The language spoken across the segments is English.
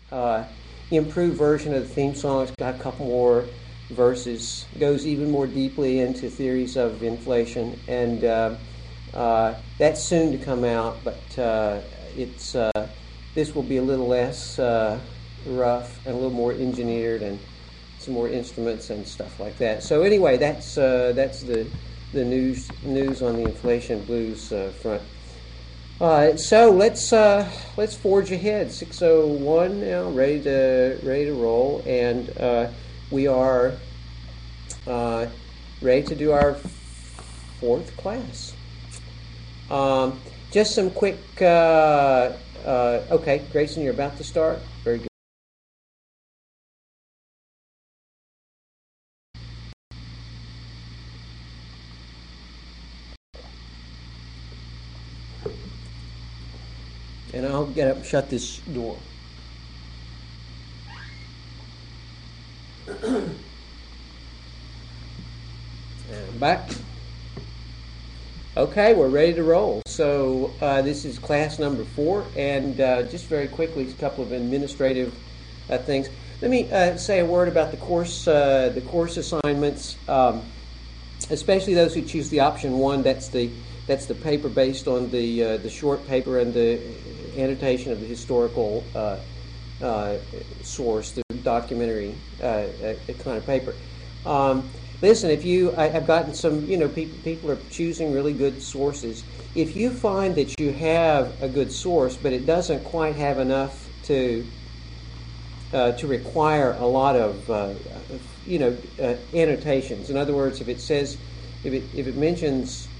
uh, improved version of the theme song. It's got a couple more verses, goes even more deeply into theories of inflation, and that's soon to come out, but it's this will be a little less rough and a little more engineered, and some more instruments and stuff like that. So anyway, that's the news on the inflation blues front. So let's forge ahead. 6:01 now, ready to roll, and we are ready to do our fourth class. Just some quick. Okay, Grayson, you're about to start. Very good. And I'll get up and shut this door. And I'm back. Okay, we're ready to roll. So this is class number 4, and just very quickly, a couple of administrative things. Let me say a word about the course assignments, especially those who choose the option 1. That's the paper based on the short paper and the annotation of the historical source, the documentary kind of paper. Listen, I've gotten some, people are choosing really good sources. If you find that you have a good source, but it doesn't quite have enough to require a lot of, annotations. In other words, if it mentions,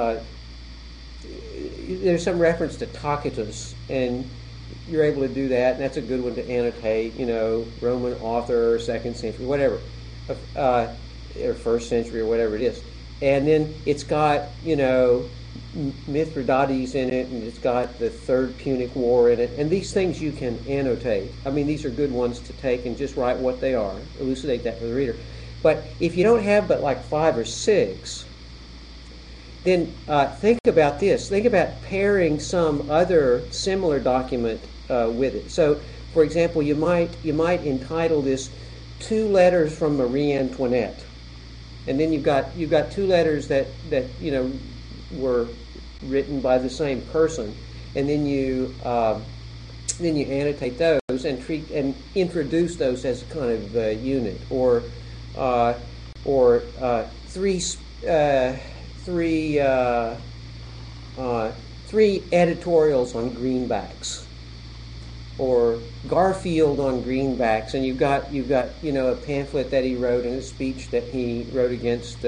there's some reference to Tacitus, and you're able to do that, and that's a good one to annotate, Roman author, 2nd century, whatever. Or 1st century, or whatever it is, and then it's got Mithridates in it, and it's got the Third Punic War in it, and these things you can annotate. I mean, these are good ones to take and just write what they are, elucidate that for the reader. But if you don't have but like 5 or 6, then think about this. Think about pairing some other similar document with it. So, for example, you might entitle this 2 letters from Marie Antoinette. And then you've got 2 letters that were written by the same person, and then you annotate those and introduce those as a kind of unit, or 3 editorials on greenbacks, or Garfield on greenbacks, and you've got a pamphlet that he wrote and a speech that he wrote against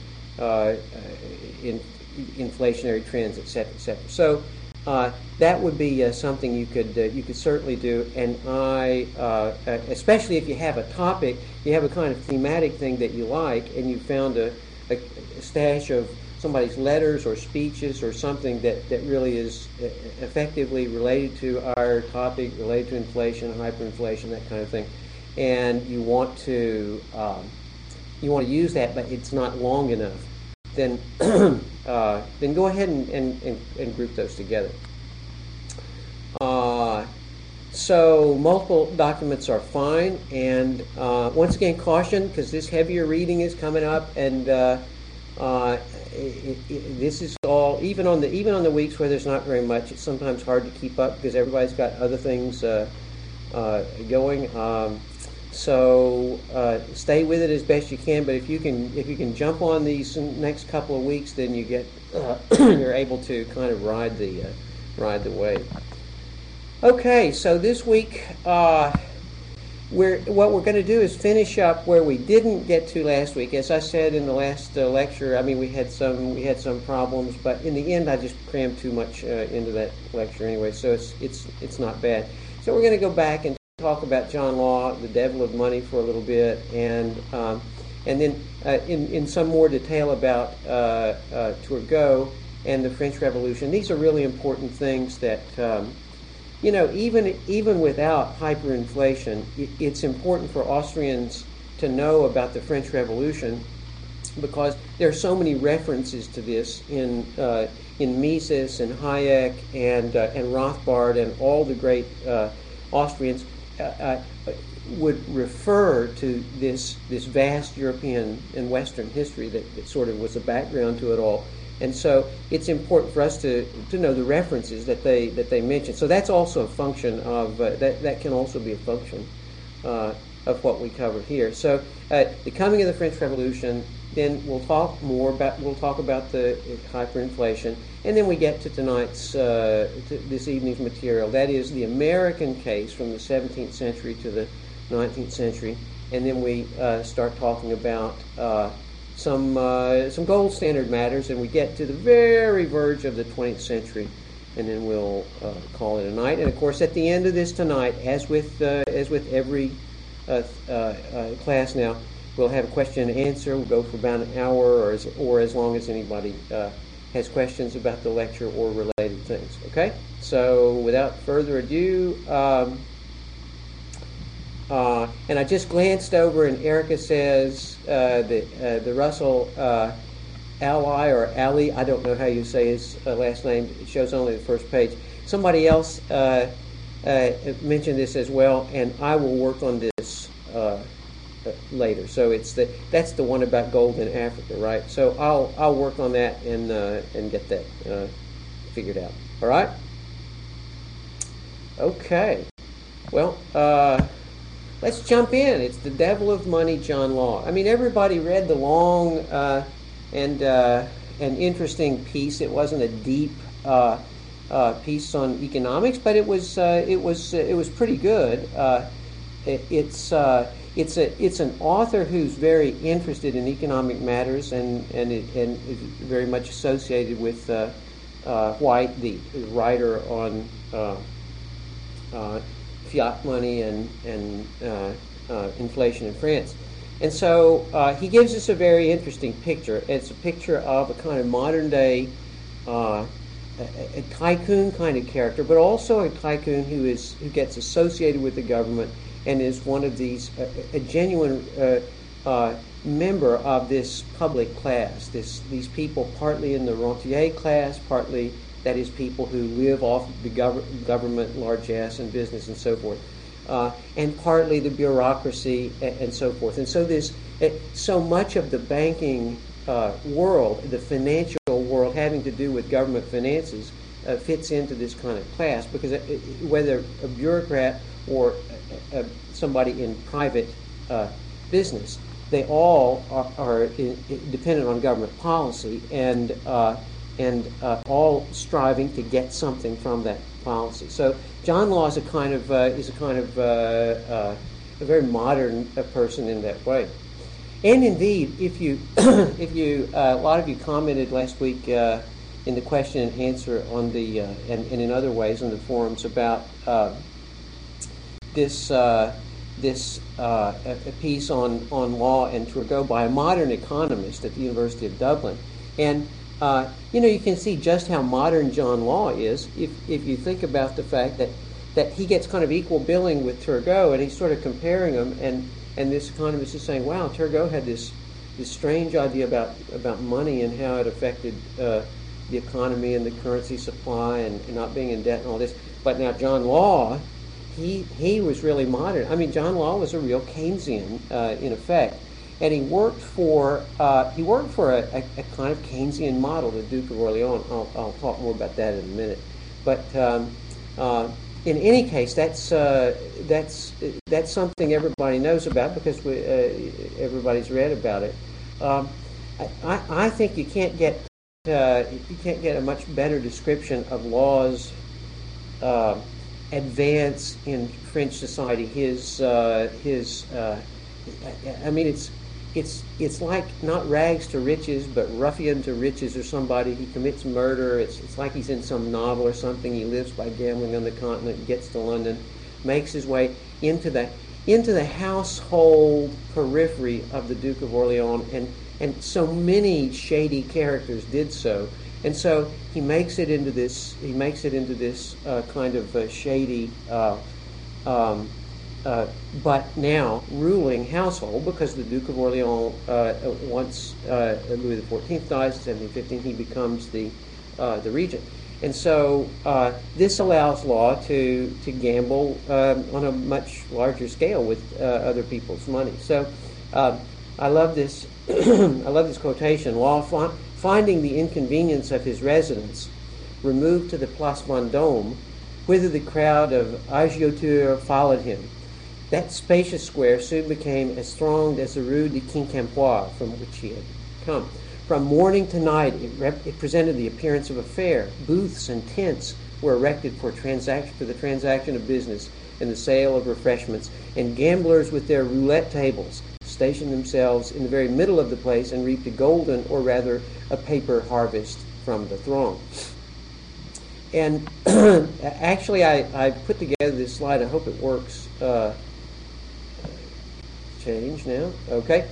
inflationary trends, etc., etc. So that would be something you could certainly do. And especially if you have a topic, you have a kind of thematic thing that you like, and you found a stash of somebody's letters or speeches or something that really is effectively related to our topic, related to inflation, hyperinflation, that kind of thing, and you want to use that, but it's not long enough, then go ahead and group those together. So multiple documents are fine, and once again, caution, because this heavier reading is coming up, and this is all, even on the weeks where there's not very much, it's sometimes hard to keep up because everybody's got other things going. So stay with it as best you can. But if you can jump on these next couple of weeks, then you get you're able to kind of ride the wave. Okay, so this week what we're going to do is finish up where we didn't get to last week. As I said in the last lecture, I mean we had some problems, but in the end I just crammed too much into that lecture anyway, so it's not bad. So we're going to go back and talk about John Law, the devil of money, for a little bit, and then in some more detail about Turgot and the French Revolution. These are really important things that. Even without hyperinflation, it's important for Austrians to know about the French Revolution, because there are so many references to this in Mises and Hayek and Rothbard and all the great Austrians. would refer to this vast European and Western history that sort of was the background to it all. And so it's important for us to know the references that they mention. So that's also a function of that can also be a function of what we cover here. So the coming of the French Revolution. Then we'll talk about the hyperinflation, and then we get to this evening's material. That is the American case from the 17th century to the 19th century, and then we start talking about some gold standard matters, and we get to the very verge of the 20th century, and then we'll call it a night. And of course, at the end of this tonight, as with every class now, we'll have a question and answer. We'll go for about an hour or as long as anybody has questions about the lecture or related things. Okay? So without further ado, and I just glanced over and Erica says the Russell Ally or Ali, I don't know how you say his last name. It shows only the first page. Somebody else mentioned this as well, and I will work on this later. So that's the one about gold in Africa, right? So I'll work on that and get that figured out. All right. Okay. Well, let's jump in. It's The Devil of Money, John Law. I mean, everybody read the long and interesting piece. It wasn't a deep piece on economics, but it was pretty good. It's an author who's very interested in economic matters and is very much associated with White, the writer on fiat money and inflation in France. And so he gives us a very interesting picture. It's a picture of a kind of modern day a tycoon kind of character, but also a tycoon who gets associated with the government and is one of these, a genuine member of this public class. These people, partly in the rentier class, partly, that is, people who live off the government, largesse, and business, and so forth, and partly the bureaucracy, and so forth. And so there's so much of the banking world, the financial world, having to do with government finances, fits into this kind of class, because whether a bureaucrat or somebody in private business, they all are dependent on government policy and all striving to get something from that policy. So John Law is a kind of a very modern person in that way. And indeed, if you a lot of you commented last week in the question and answer on the and in other ways on the forums about this piece on law and Turgot by a modern economist at the University of Dublin. And you can see just how modern John Law is if you think about the fact that he gets kind of equal billing with Turgot, and he's sort of comparing them, and this economist is saying, wow, Turgot had this strange idea about money and how it affected the economy and the currency supply and not being in debt and all this. But now John Law, he was really modern. I mean, John Law was a real Keynesian in effect, and he worked for a kind of Keynesian model, the Duke of Orleans. I'll talk more about that in a minute. But in any case, that's something everybody knows about because everybody's read about it. I think you can't get a much better description of Law's advance in French society. I mean, it's like not rags to riches, but ruffian to riches, or somebody. He commits murder. It's like he's in some novel or something. He lives by gambling on the continent, gets to London, makes his way into the household periphery of the Duke of Orleans, and so many shady characters did so. And so he makes it into this kind of shady, but now ruling household, because the Duke of Orleans, once Louis XIV dies in 1715, he becomes the regent. And so this allows law to gamble on a much larger scale with other people's money. So I love this. I love this quotation. Law, finding the inconvenience of his residence, removed to the Place Vendôme, whither the crowd of agioteurs followed him. That spacious square soon became as thronged as the Rue de Quincampoix, from which he had come. From morning to night, it presented the appearance of a fair. Booths and tents were erected for the transaction of business and the sale of refreshments, and gamblers with their roulette tables stationed themselves in the very middle of the place and reaped a golden, or rather a paper harvest from the throng. And actually, I put together this slide. I hope it works. Change now. Okay.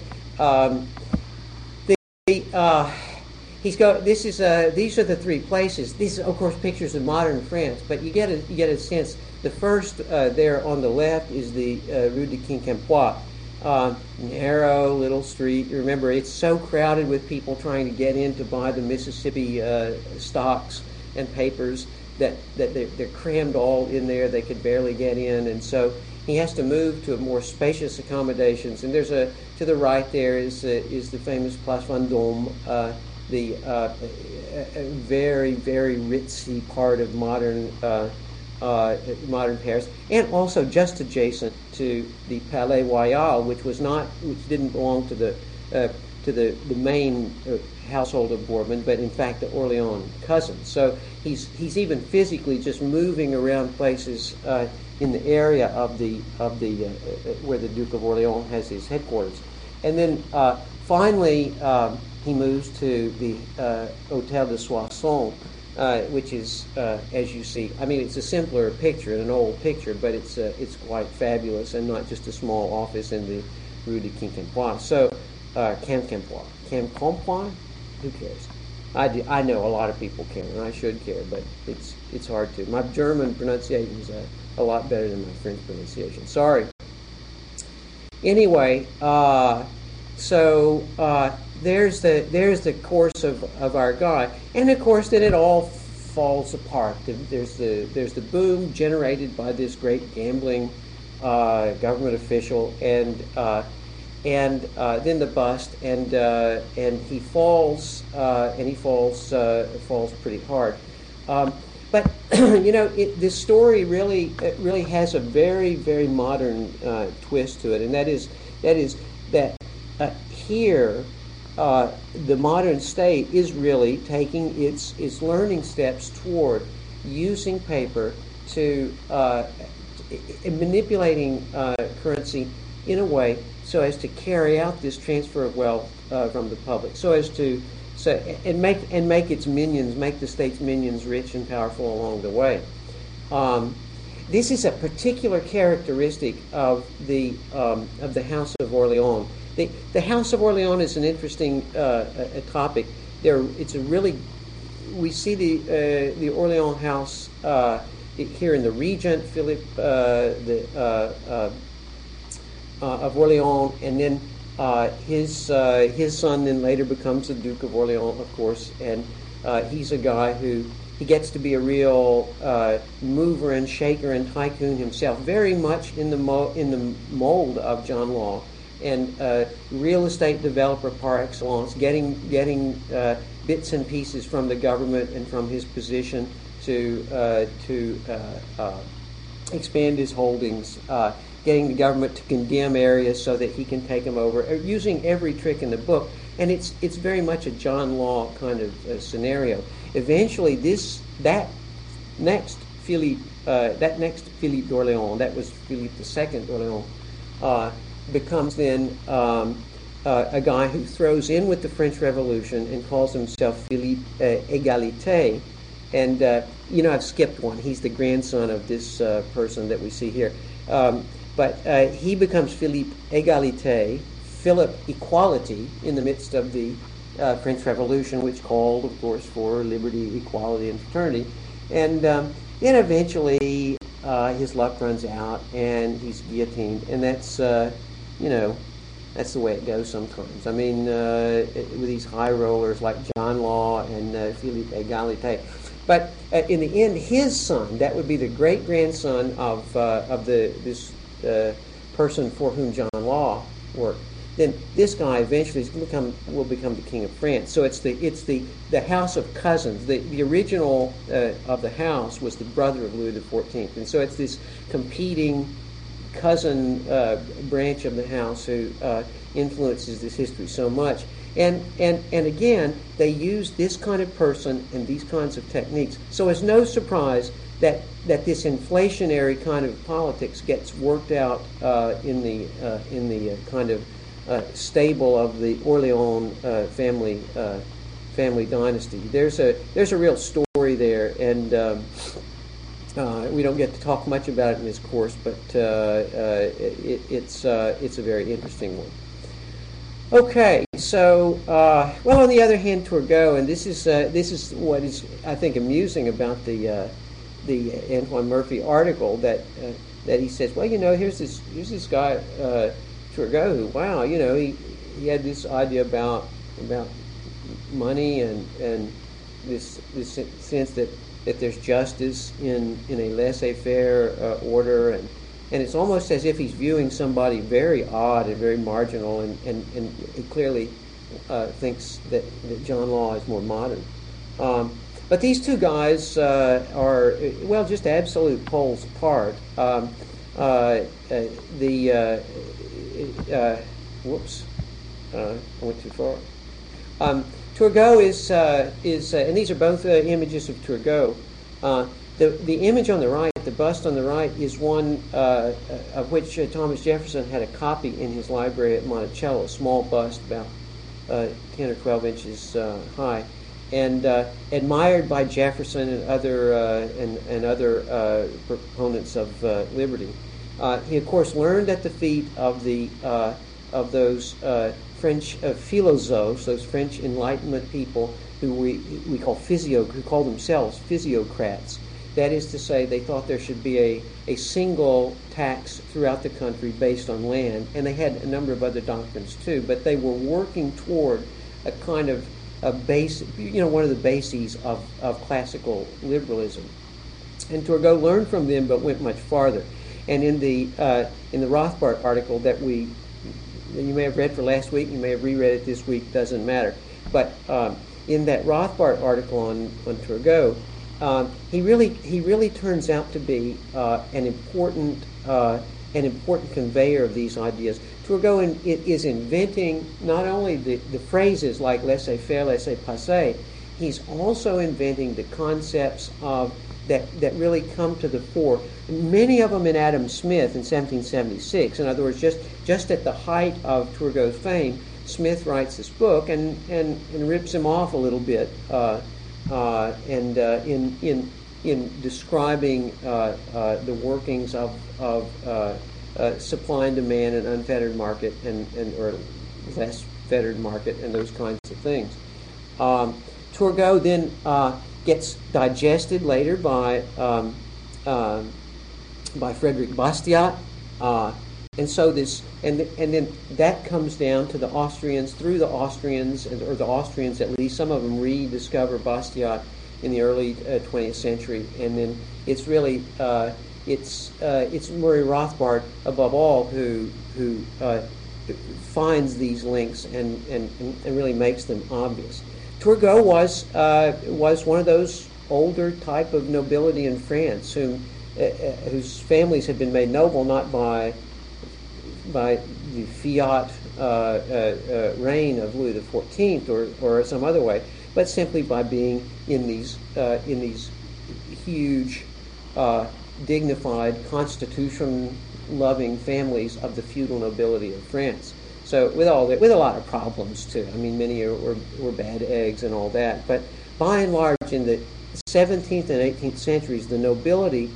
He's got. This is. These are the three places. These are, of course, pictures of modern France. But you get a sense. The first there on the left is the Rue de Quincampoix. Narrow little street. You remember, it's so crowded with people trying to get in to buy the Mississippi stocks and papers that they're crammed all in there. They could barely get in, and so he has to move to more spacious accommodations. And there's to the right there is the famous Place Vendôme, the very, very ritzy part of modern Paris, and also just adjacent to the Palais Royal, which didn't belong to the main household of Bourbon, but in fact the Orleans cousins. So he's even physically just moving around places in the area of the where the Duke of Orleans has his headquarters, and then finally he moves to the Hôtel de Soissons, which is, as you see, I mean, it's a simpler picture, an old picture, but it's quite fabulous, and not just a small office in the Rue de Quincampoix. So, Quincampoix? Who cares? I know a lot of people care, and I should care, but it's hard to. My German pronunciation is a lot better than my French pronunciation. Sorry. Anyway, so there's the course of our guy, and of course then it all falls apart. There's the boom generated by this great gambling government official, and then the bust, and he falls pretty hard. But this story really has a very, very modern twist to it, and that is that here the modern state is really taking its learning steps toward using paper to manipulating currency in a way so as to carry out this transfer of wealth from the public, so as to make its minions, make the state's minions rich and powerful along the way. This is a particular characteristic of the House of Orleans. The House of Orleans is an interesting topic. We see the Orleans House here in the Regent Philip of Orleans, and then his son then later becomes the Duke of Orleans, of course, and he's a guy who he gets to be a real mover and shaker and tycoon himself, very much in the mold of John Law, and real estate developer par excellence, getting bits and pieces from the government and from his position to expand his holdings, getting the government to condemn areas so that he can take them over, using every trick in the book. And it's very much a John Law kind of scenario. Eventually, that next Philippe d'Orléans, that was Philippe II d'Orléans, becomes then a guy who throws in with the French Revolution and calls himself Philippe Égalité. And I've skipped one. He's the grandson of this person that we see here. But he becomes Philippe Égalité, Philip Equality, in the midst of the French Revolution, which called, of course, for liberty, equality, and fraternity. And then eventually his luck runs out and he's guillotined. And that's, that's the way it goes sometimes. I mean, with these high rollers like John Law and Philippe Égalité. But in the end, his son, that would be the great-grandson of this person for whom John Law worked. Then this guy eventually will become the king of France. So it's the house of cousins. The original of the house was the brother of Louis XIV, and so it's this competing cousin branch of the house who influences this history so much. And again, they use this kind of person and these kinds of techniques. So it's no surprise that this inflationary kind of politics gets worked out in the kind of stable of the Orleans family dynasty. There's a real story there, and we don't get to talk much about it in this course, but it's a very interesting one. Okay, so well, on the other hand, Turgot, and this is what is, I think, amusing about the Antoine Murphy article, that he says, well, here's this guy Turgot, who, wow, he had this idea about money and this sense that there's justice in a laissez-faire order, and it's almost as if he's viewing somebody very odd and very marginal, and he clearly thinks that John Law is more modern. But these two guys are, well, just absolute poles apart. Whoops, I went too far. Turgot is, and these are both images of Turgot. The image on the right, the bust on the right, is one of which Thomas Jefferson had a copy in his library at Monticello, a small bust about 10 or 12 inches high, and admired by Jefferson and other proponents of liberty. He, of course, learned at the feet of those French philosophes, those French Enlightenment people who we call who call themselves physiocrats. That is to say, they thought there should be a single tax throughout the country based on land, and they had a number of other doctrines too. But they were working toward a kind of a base, one of the bases of classical liberalism. And Turgot learned from them, but went much farther. And in the Rothbard article that you may have read for last week, you may have reread it this week, doesn't matter. But in that Rothbard article on Turgot, he really turns out to be an important conveyor of these ideas. Turgot is inventing not only the phrases like laissez-faire, laissez-passer, he's also inventing the concepts that really come to the fore. Many of them in Adam Smith in 1776. In other words, just at the height of Turgot's fame, Smith writes this book and rips him off a little bit, in describing the workings of supply and demand and unfettered market or less fettered market and those kinds of things. Turgot then gets digested later by Frederick Bastiat, and so then that comes down to the Austrians, through the Austrians, or the Austrians at least. Some of them rediscover Bastiat in the early 20th century, and then it's really it's Murray Rothbard above all who finds these links and really makes them obvious. Turgot was one of those older type of nobility in France whose families had been made noble not by the fiat reign of Louis XIV or some other way, but simply by being in these huge, dignified, constitution-loving families of the feudal nobility of France. So with a lot of problems too. I mean, many were bad eggs and all that. But by and large, in the 17th and 18th centuries, the nobility,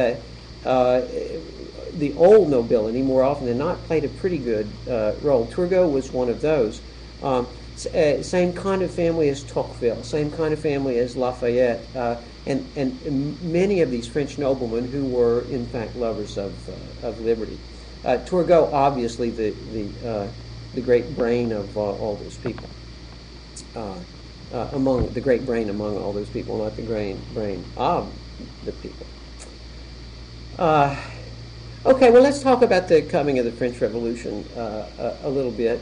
the old nobility, more often than not, played a pretty good role. Turgot was one of those. Same kind of family as Tocqueville, same kind of family as Lafayette, and many of these French noblemen who were in fact lovers of liberty. Turgot, obviously, the great brain of all those people. among the great brain among all those people, not the brain of the people. Okay, well, let's talk about the coming of the French Revolution a little bit.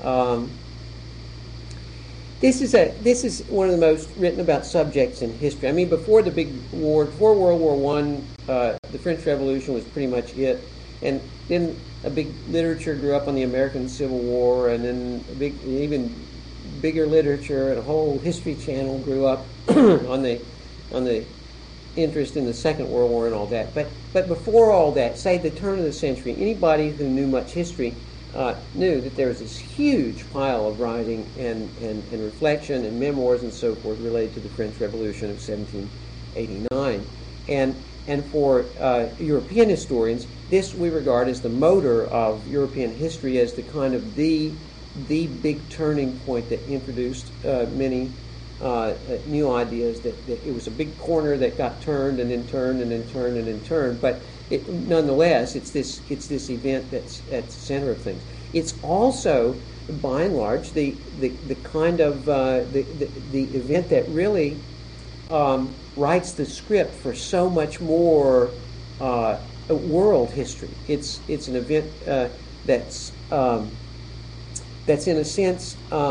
This is one of the most written about subjects in history. I mean, before the big war, before World War I, the French Revolution was pretty much it, and then a big literature grew up on the American Civil War, and then even bigger literature and a whole history channel grew up on the interest in the Second World War and all that. But before all that, say the turn of the century, anybody who knew much history knew that there was this huge pile of writing and reflection and memoirs and so forth related to the French Revolution of 1789. And for European historians, this we regard as the motor of European history, as the kind of the big turning point that introduced many new ideas, that it was a big corner that got turned and then turned and then turned and then turned. But nonetheless, it's this event that's at the center of things. It's also, by and large, the kind of the event that really writes the script for so much more world history. It's an event that's in a sense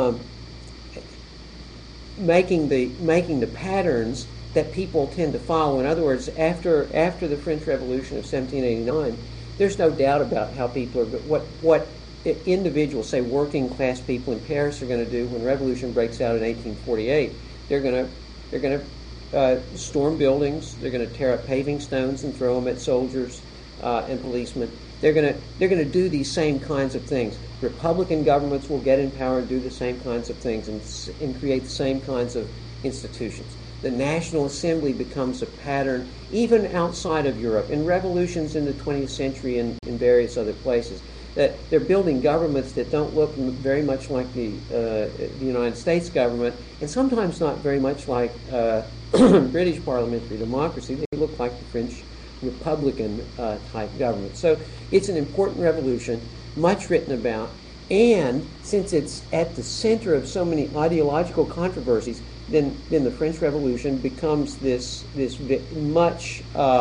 making the patterns that people tend to follow. In other words, after the French Revolution of 1789, there's no doubt about how people are, what individuals, say working class people in Paris, are going to do when revolution breaks out in 1848. They're going to storm buildings. They're going to tear up paving stones and throw them at soldiers and policemen. They're going to do these same kinds of things. Republican governments will get in power and do the same kinds of things and create the same kinds of institutions. The National Assembly becomes a pattern even outside of Europe, in revolutions in the 20th century and in various other places. That they're building governments that don't look very much like the United States government, and sometimes not very much like British parliamentary democracy. They look like the French Republican type government. So it's an important revolution, much written about, and since it's at the center of so many ideological controversies, then the French Revolution becomes this much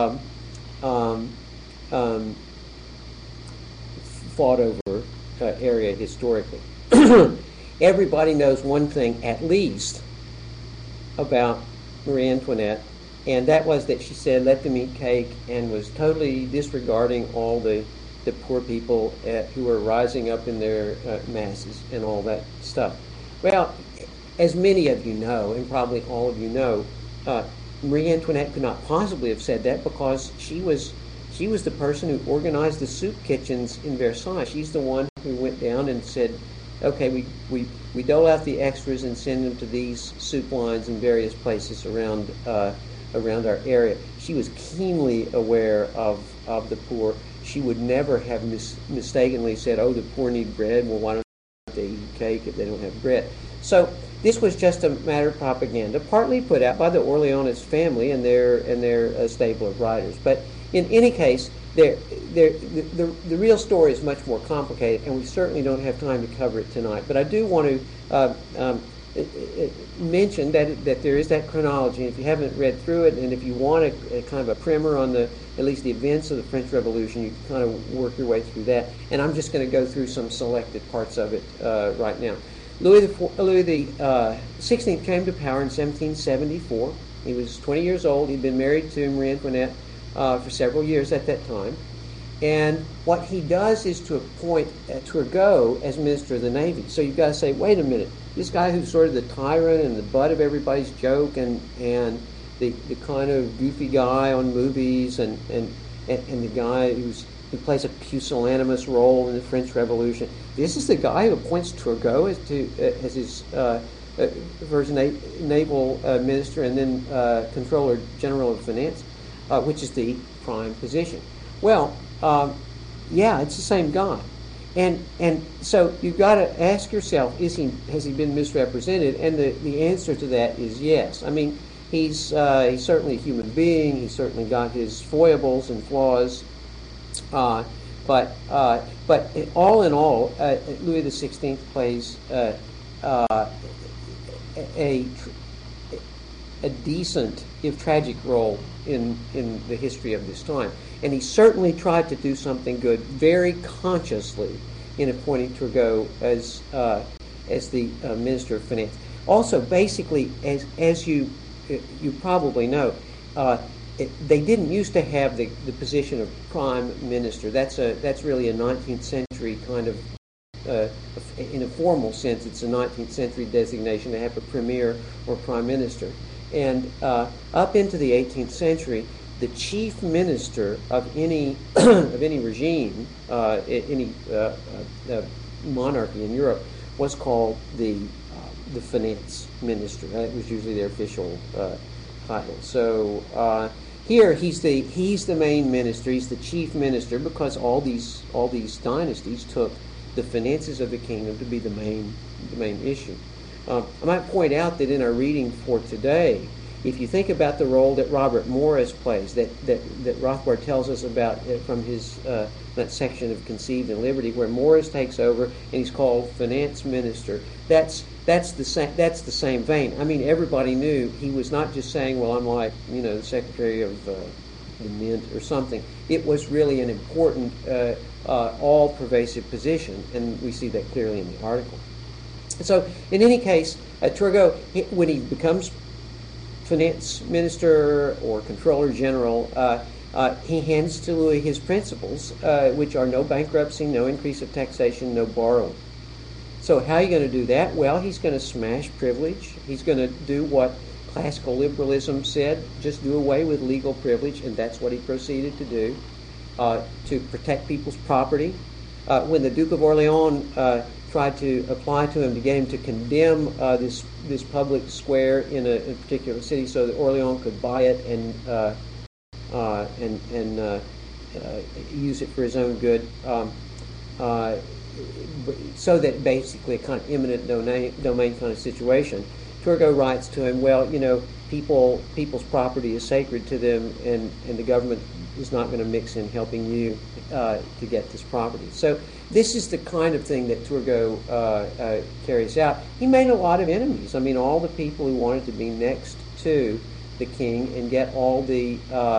fought over area historically. Everybody knows one thing at least about Marie Antoinette, and that was that she said, "Let them eat cake," and was totally disregarding all the poor people who were rising up in their masses and all that stuff. Well, as many of you know, and probably all of you know, Marie Antoinette could not possibly have said that, because she was the person who organized the soup kitchens in Versailles. She's the one who went down and said, okay, we dole out the extras and send them to these soup lines in various places around our area. She was keenly aware of the poor. She would never have mistakenly said, oh, the poor need bread, well, why don't they eat cake if they don't have bread? So this was just a matter of propaganda, partly put out by the Orleanist family and their stable of writers. But in any case, the real story is much more complicated, and we certainly don't have time to cover it tonight. But I do want to mention that there is that chronology. If you haven't read through it, and if you want a kind of a primer on at least the events of the French Revolution, you can kind of work your way through that. And I'm just going to go through some selected parts of it right now. Louis the 16th came to power in 1774. He was 20 years old. He'd been married to Marie Antoinette for several years at that time. And what he does is to appoint Turgot as Minister of the Navy. So you've got to say, wait a minute, this guy who's sort of the tyrant and the butt of everybody's joke and the kind of goofy guy on movies and the guy who plays a pusillanimous role in the French Revolution. This is the guy who appoints Turgot as his first naval minister and then Controller General of Finance, which is the prime position. Well, yeah, it's the same guy, and so you've got to ask yourself: has he been misrepresented? And the answer to that is yes. I mean, he's certainly a human being. He's certainly got his foibles and flaws, but all in all, Louis XVI plays a decent, if tragic, role in the history of this time. And he certainly tried to do something good very consciously in appointing Turgot as the Minister of Finance. Also, basically, as you probably know, they didn't used to have the position of Prime Minister. That's really a 19th century kind of, in a formal sense, it's a 19th century designation to have a Premier or Prime Minister. And up into the 18th century, the chief minister of any regime, any monarchy in Europe, was called the finance minister. That was usually their official title. So here he's the main minister. He's the chief minister because all these dynasties took the finances of the kingdom to be the main issue. I might point out that in our reading for today, if you think about the role that Robert Morris plays, that Rothbard tells us about from his that section of Conceived in Liberty, where Morris takes over and he's called finance minister. That's the same vein. I mean, everybody knew he was not just saying, "Well, I'm like the Secretary of the Mint or something." It was really an important, all-pervasive position, and we see that clearly in the article. So, in any case, Turgot, when he becomes finance minister or controller general, he hands to Louis his principles, which are no bankruptcy, no increase of taxation, no borrowing. So how are you going to do that? Well, he's going to smash privilege. He's going to do what classical liberalism said, just do away with legal privilege, and that's what he proceeded to do, to protect people's property. When the Duke of Orleans tried to apply to him to get him to condemn this public square in a particular city so that Orleans could buy it and use it for his own good, so that basically a kind of eminent domain kind of situation. Turgot writes to him, well, people's property is sacred to them, and the government is not going to mix in helping you to get this property. So this is the kind of thing that Turgot carries out. He made a lot of enemies. I mean, all the people who wanted to be next to the king and get all the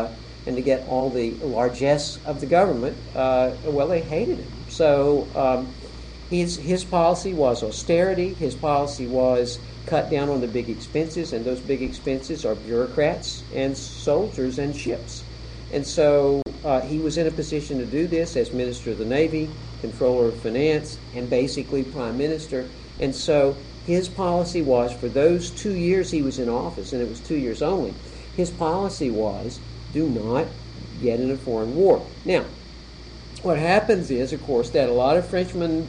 largesse of the government, well, they hated him. So his policy was austerity. His policy was cut down on the big expenses, and those big expenses are bureaucrats and soldiers and ships. And so he was in a position to do this as Minister of the Navy, Controller of Finance, and basically Prime Minister. And so his policy was, for those 2 years he was in office, and it was 2 years only, his policy was, do not get in a foreign war. Now, what happens is, of course, that a lot of Frenchmen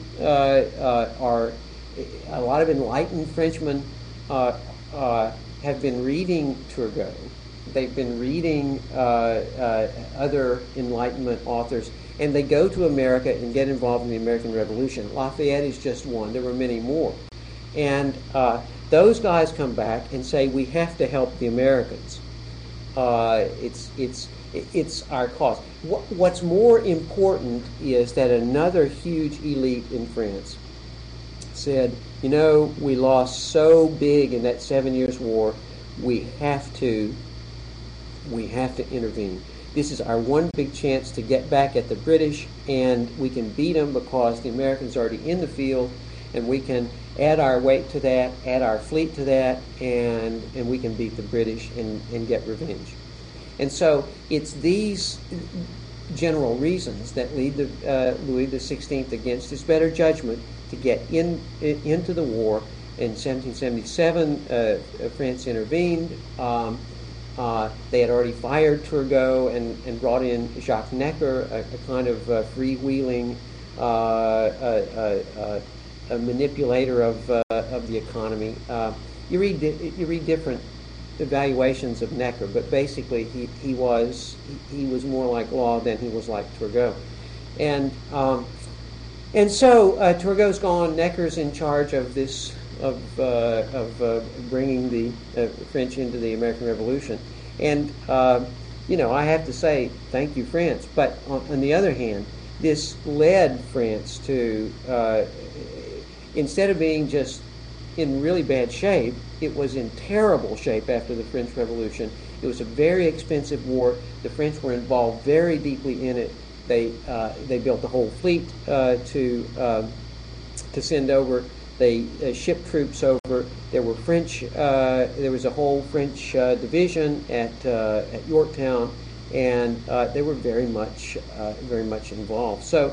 a lot of enlightened Frenchmen have been reading Turgot. They've been reading other Enlightenment authors, and they go to America and get involved in the American Revolution. Lafayette is just one. There were many more. And those guys come back and say, we have to help the Americans. It's our cause. What's more important is that another huge elite in France said, we lost so big in that 7 Years' War, we have to intervene. This is our one big chance to get back at the British, and we can beat them because the Americans are already in the field, and we can add our weight to that, add our fleet to that, and we can beat the British and get revenge. And so it's these general reasons that lead Louis XVI, against his better judgment, to get into the war. In 1777, France intervened. They had already fired Turgot and brought in Jacques Necker, a kind of freewheeling a manipulator of the economy. You read different evaluations of Necker, but basically he was more like Law than he was like Turgot, and so Turgot's gone. Necker's in charge of this of bringing the French into the American Revolution, and I have to say thank you, France. But on the other hand, this led France to instead of being just in really bad shape. It was in terrible shape after the French Revolution. It was a very expensive war. The French were involved very deeply in it. They built the whole fleet to send over. They shipped troops over. There were French. There was a whole French division at Yorktown, and they were very much involved. So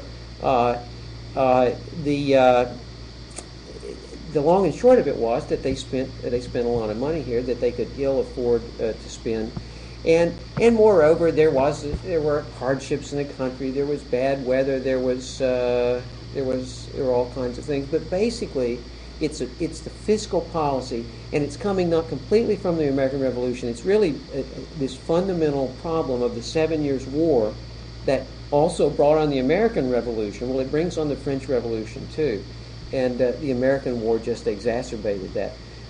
the long and short of it was that they spent a lot of money here that they could ill afford to spend. And moreover, there were hardships in the country. There was bad weather. There were all kinds of things. But basically, it's the fiscal policy, and it's coming not completely from the American Revolution. It's really this fundamental problem of the 7 Years' War that also brought on the American Revolution. Well, it brings on the French Revolution too, and the American War just exacerbated that.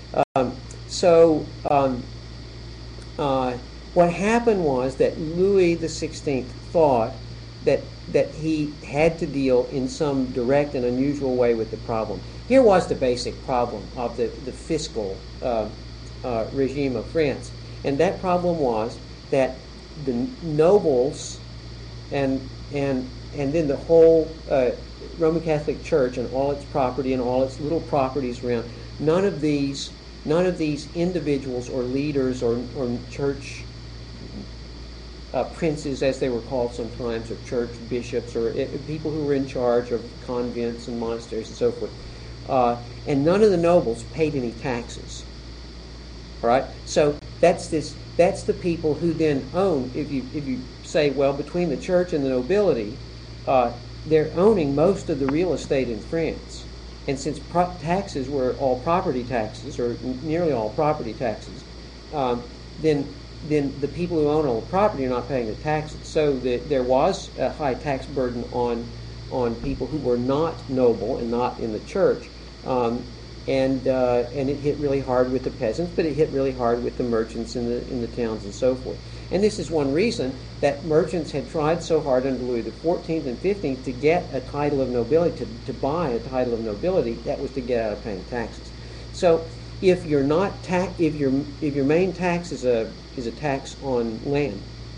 What happened was that Louis XVI thought that he had to deal in some direct and unusual way with the problem. Here was the basic problem of the fiscal regime of France, and that problem was that the nobles and then the whole Roman Catholic Church and all its property and all its little properties around, none of these individuals or leaders or church princes, as they were called sometimes, or church bishops, or people who were in charge of convents and monasteries and so forth. And none of the nobles paid any taxes. All right? So that's the people who then own, if you say, well, between the church and the nobility, they're owning most of the real estate in France. And since taxes were all property taxes, or nearly all property taxes, then the people who own all the property are not paying the taxes. So there was a high tax burden on people who were not noble and not in the church, and it hit really hard with the peasants, but it hit really hard with the merchants in the towns and so forth. And this is one reason that merchants had tried so hard under Louis XIV and XV to get a title of nobility, to buy a title of nobility. That was to get out of paying taxes. So if you're not if your main tax is a tax on land,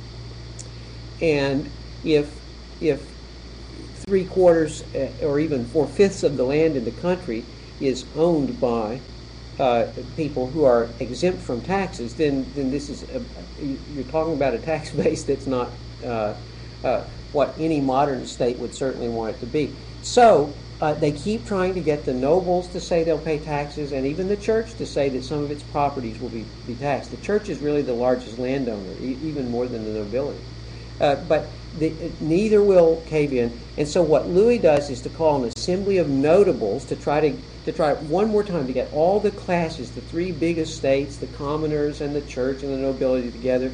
and if 3/4 or even 4/5 of the land in the country is owned by people who are exempt from taxes, then this is you're talking about a tax base that's not what any modern state would certainly want it to be. So they keep trying to get the nobles to say they'll pay taxes, and even the church to say that some of its properties will be taxed. The church is really the largest landowner, even more than the nobility. But neither will cave in. And so what Louis does is to call an assembly of notables to try one more time to get all the classes, the three biggest states, the commoners and the church and the nobility together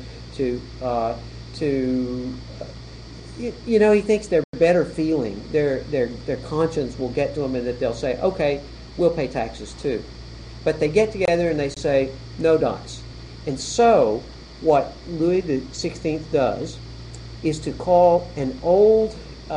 he thinks their better feeling, their conscience will get to them, and that they'll say, okay, we'll pay taxes too. But they get together and they say, no dice. And so what Louis XVI does is to call an old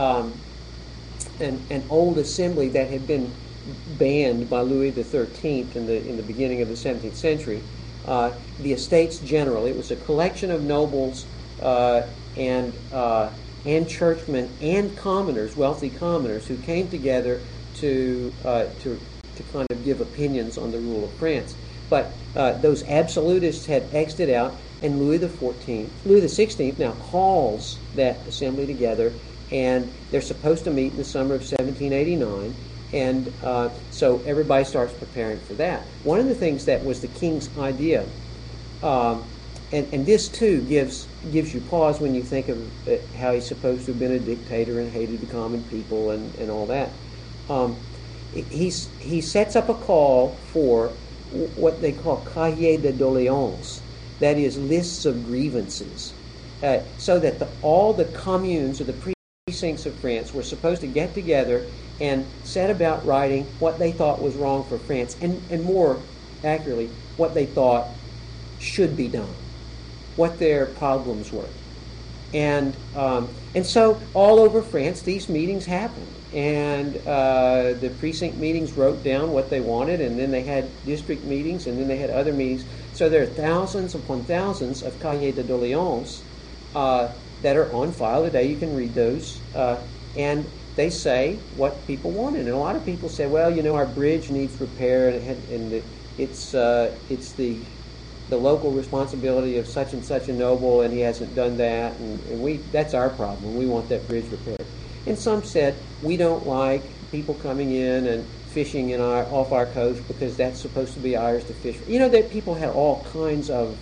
assembly that had been banned by Louis XIII in the beginning of the 17th century, the Estates General. It was a collection of nobles and churchmen and commoners, wealthy commoners, who came together to kind of give opinions on the rule of France. But those absolutists had exited out, and Louis XVI now calls that assembly together, and they're supposed to meet in the summer of 1789, and so everybody starts preparing for that. One of the things that was the king's idea, and this too gives you pause when you think of how he's supposed to have been a dictator and hated the common people and all that. He sets up a call for what they call cahiers de doléances, that is, lists of grievances, so that all the communes or the precincts of France were supposed to get together and set about writing what they thought was wrong for France, and more accurately, what they thought should be done, what their problems were. And so all over France, these meetings happened. and the precinct meetings wrote down what they wanted, and then they had district meetings, and then they had other meetings. So there are thousands upon thousands of cahiers de doléances that are on file today. You can read those, and they say what people wanted. And a lot of people say, well, our bridge needs repair, and it's the local responsibility of such and such a noble, and he hasn't done that, and that's our problem. We want that bridge repaired. And some said, we don't like people coming in and fishing off our coast because that's supposed to be ours to fish. That people had all kinds of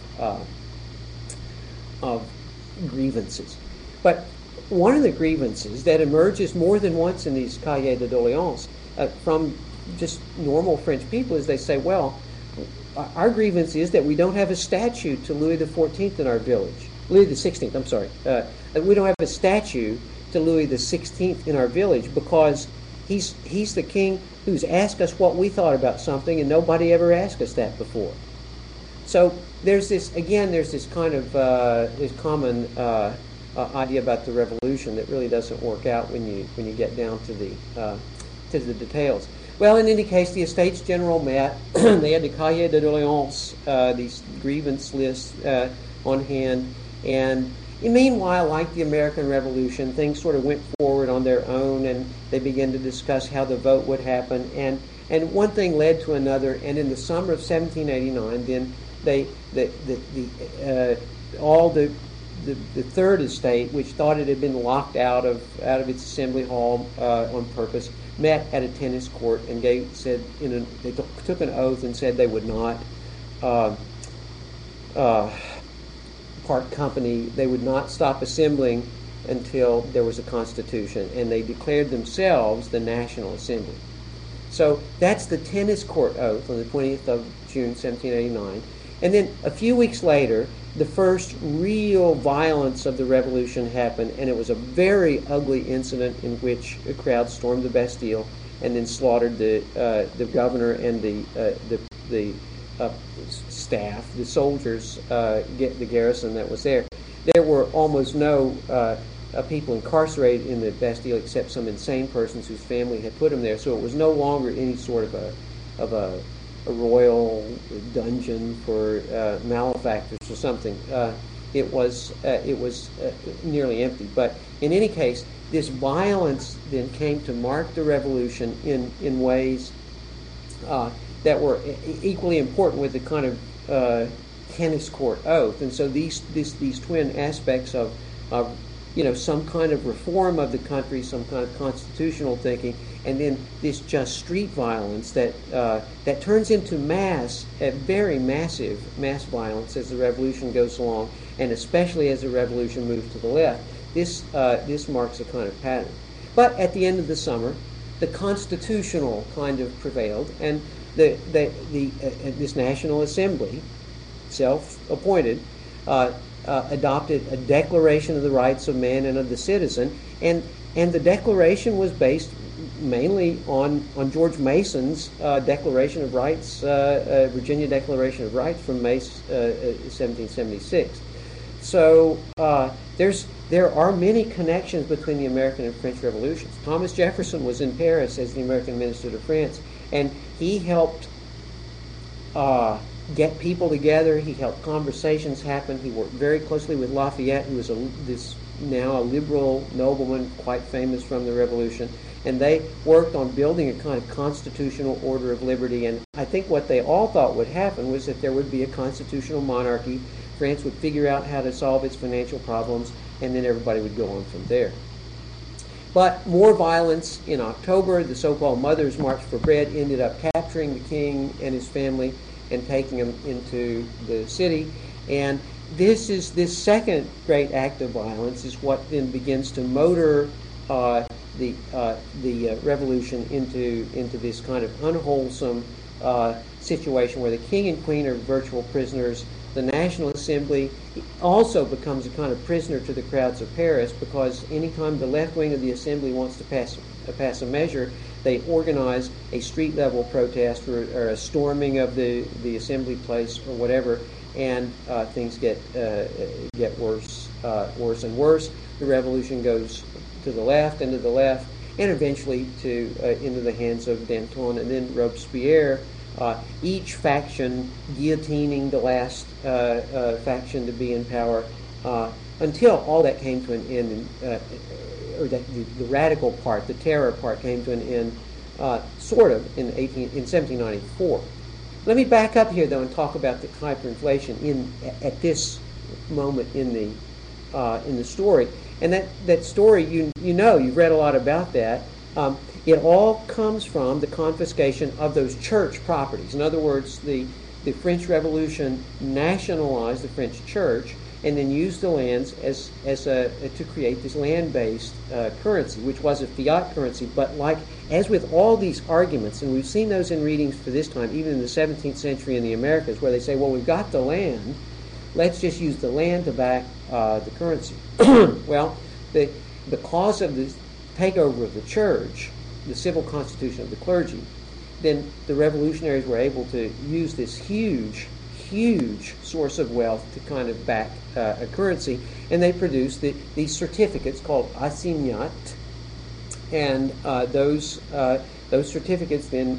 grievances. But one of the grievances that emerges more than once in these cahiers de doléances from just normal French people is they say, well, our grievance is that we don't have a statue to Louis XIV in our village. Louis XVI, I'm sorry. We don't have a statue to Louis XVI in our village because he's the king who's asked us what we thought about something, and nobody ever asked us that before. So there's this kind of this common idea about the revolution that really doesn't work out when you get down to the details. Well, in any case, the Estates General met. They had the cahiers de doléances, these grievance lists on hand, and meanwhile, like the American Revolution, things sort of went forward on their own, and they began to discuss how the vote would happen, and one thing led to another, and in the summer of 1789, then the Third Estate, which thought it had been locked out of its assembly hall on purpose, met at a tennis court, and they took an oath and said they would not part company. They would not stop assembling until there was a constitution, and they declared themselves the National Assembly. So that's the tennis court oath on the 20th of June, 1789. And then a few weeks later, the first real violence of the revolution happened, and it was a very ugly incident in which a crowd stormed the Bastille and then slaughtered the governor and the staff, the soldiers, the garrison that was there. There were almost no people incarcerated in the Bastille except some insane persons whose family had put them there. So it was no longer any sort of a royal dungeon for malefactors or something. It was nearly empty. But in any case, this violence then came to mark the revolution in ways that were equally important with the kind of tennis court oath. And so these twin aspects of some kind of reform of the country, some kind of constitutional thinking, and then this just street violence that turns into very massive mass violence as the revolution goes along, and especially as the revolution moves to the left. This marks a kind of pattern. But at the end of the summer, the constitutional kind of prevailed, and this National Assembly, self-appointed, adopted a Declaration of the Rights of Man and of the Citizen, and the Declaration was based mainly on George Mason's Declaration of Rights, Virginia Declaration of Rights from May 1776. So there are many connections between the American and French revolutions. Thomas Jefferson was in Paris as the American minister to France, and he helped get people together. He helped conversations happen. He worked very closely with Lafayette, who was now a liberal nobleman, quite famous from the Revolution. And they worked on building a kind of constitutional order of liberty. And I think what they all thought would happen was that there would be a constitutional monarchy. France would figure out how to solve its financial problems, and then everybody would go on from there. But more violence in October. The so-called Mothers' March for Bread ended up capturing the king and his family and taking him into the city. And this second great act of violence is what then begins to motor the revolution into this kind of unwholesome situation where the king and queen are virtual prisoners. The National Assembly also becomes a kind of prisoner to the crowds of Paris, because anytime the left wing of the Assembly wants to pass a measure, they organize a street-level protest or a storming of the Assembly place or whatever, and things get worse and worse. The revolution goes to the left and to the left, and eventually into the hands of Danton and then Robespierre, each faction guillotining the last faction to be in power, until all that came to an end, or that the radical part, the terror part, came to an end, sort of in 1794. Let me back up here, though, and talk about the hyperinflation at this moment in the story. And that story, you've read a lot about that. It all comes from the confiscation of those church properties. In other words, the French Revolution nationalized the French church and then used the lands to create this land-based currency, which was a fiat currency. But as with all these arguments, and we've seen those in readings for this time, even in the 17th century in the Americas, where they say, well, we've got the land, let's just use the land to back the currency. Well, because of the takeover of the church, the civil constitution of the clergy, then the revolutionaries were able to use this huge source of wealth to kind of back a currency, and they produced these certificates called assignats, and those certificates then,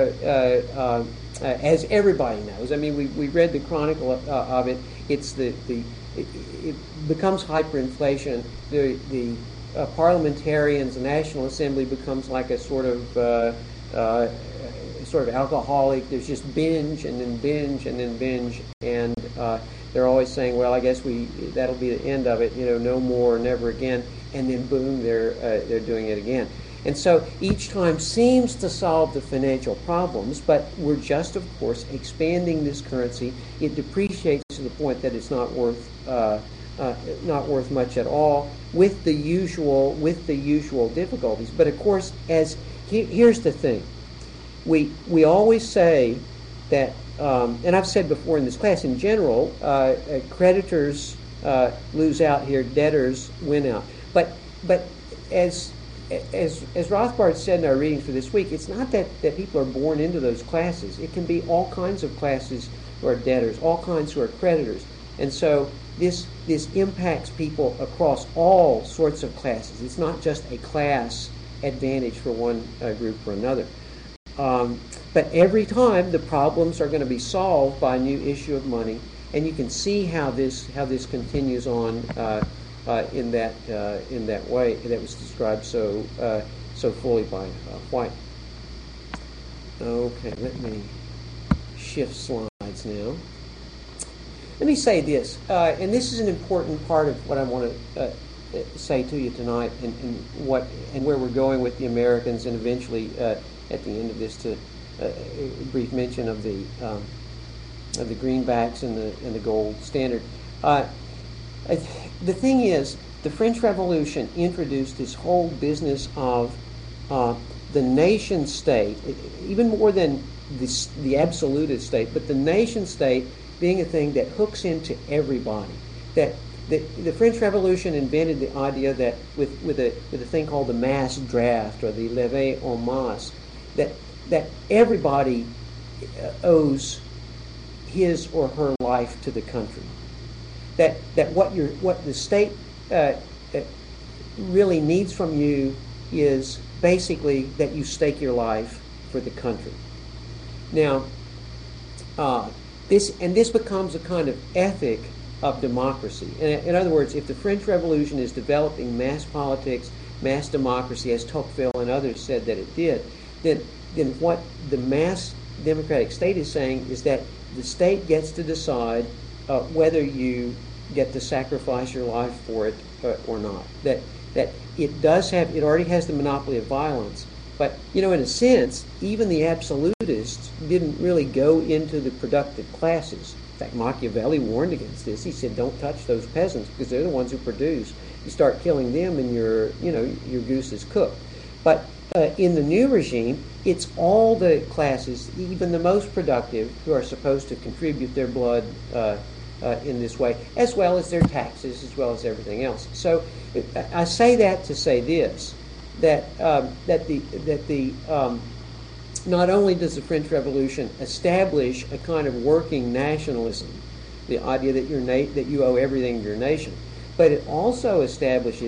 as everybody knows, I mean, we read the chronicle of it. It becomes hyperinflation. The parliamentarians, the National Assembly becomes like a sort of alcoholic. There's just binge and then binge and then binge, and they're always saying, well, I guess that'll be the end of it, no more, never again, and then boom, they're doing it again. And so each time seems to solve the financial problems, but we're just, of course, expanding this currency. It depreciates to the point that it's not worth much at all, with the usual difficulties. But of course, here's the thing: we always say that, and I've said before in this class, in general, creditors lose out here, debtors win out. But as Rothbard said in our readings for this week, it's not that people are born into those classes. It can be all kinds of classes who are debtors, all kinds who are creditors. And so this impacts people across all sorts of classes. It's not just a class advantage for one group or another. But every time the problems are going to be solved by a new issue of money, and you can see how this continues on in that way that was described so fully by White. Okay, let me shift slides now. Let me say this, and this is an important part of what I want to say to you tonight, and where we're going with the Americans, and eventually at the end of this to a brief mention of the greenbacks and the gold standard. The thing is, the French Revolution introduced this whole business of the nation state, even more than the absolutist state, but the nation state being a thing that hooks into everybody. That the French Revolution invented the idea that with a thing called the mass draft, or the levée en masse, that everybody owes his or her life to the country. That what the state really needs from you is basically that you stake your life for the country. Now, this becomes a kind of ethic of democracy. In other words, if the French Revolution is developing mass politics, mass democracy, as Tocqueville and others said that it did, then what the mass democratic state is saying is that the state gets to decide whether you get to sacrifice your life for it or not. That it already has the monopoly of violence. But, in a sense, even the absolutists didn't really go into the productive classes. In fact, Machiavelli warned against this. He said, don't touch those peasants because they're the ones who produce. You start killing them and your goose is cooked. But in the new regime, it's all the classes, even the most productive, who are supposed to contribute their blood in this way, as well as their taxes, as well as everything else. So I say that to say this, that not only does the French Revolution establish a kind of working nationalism, the idea that you owe everything to your nation, but it also establishes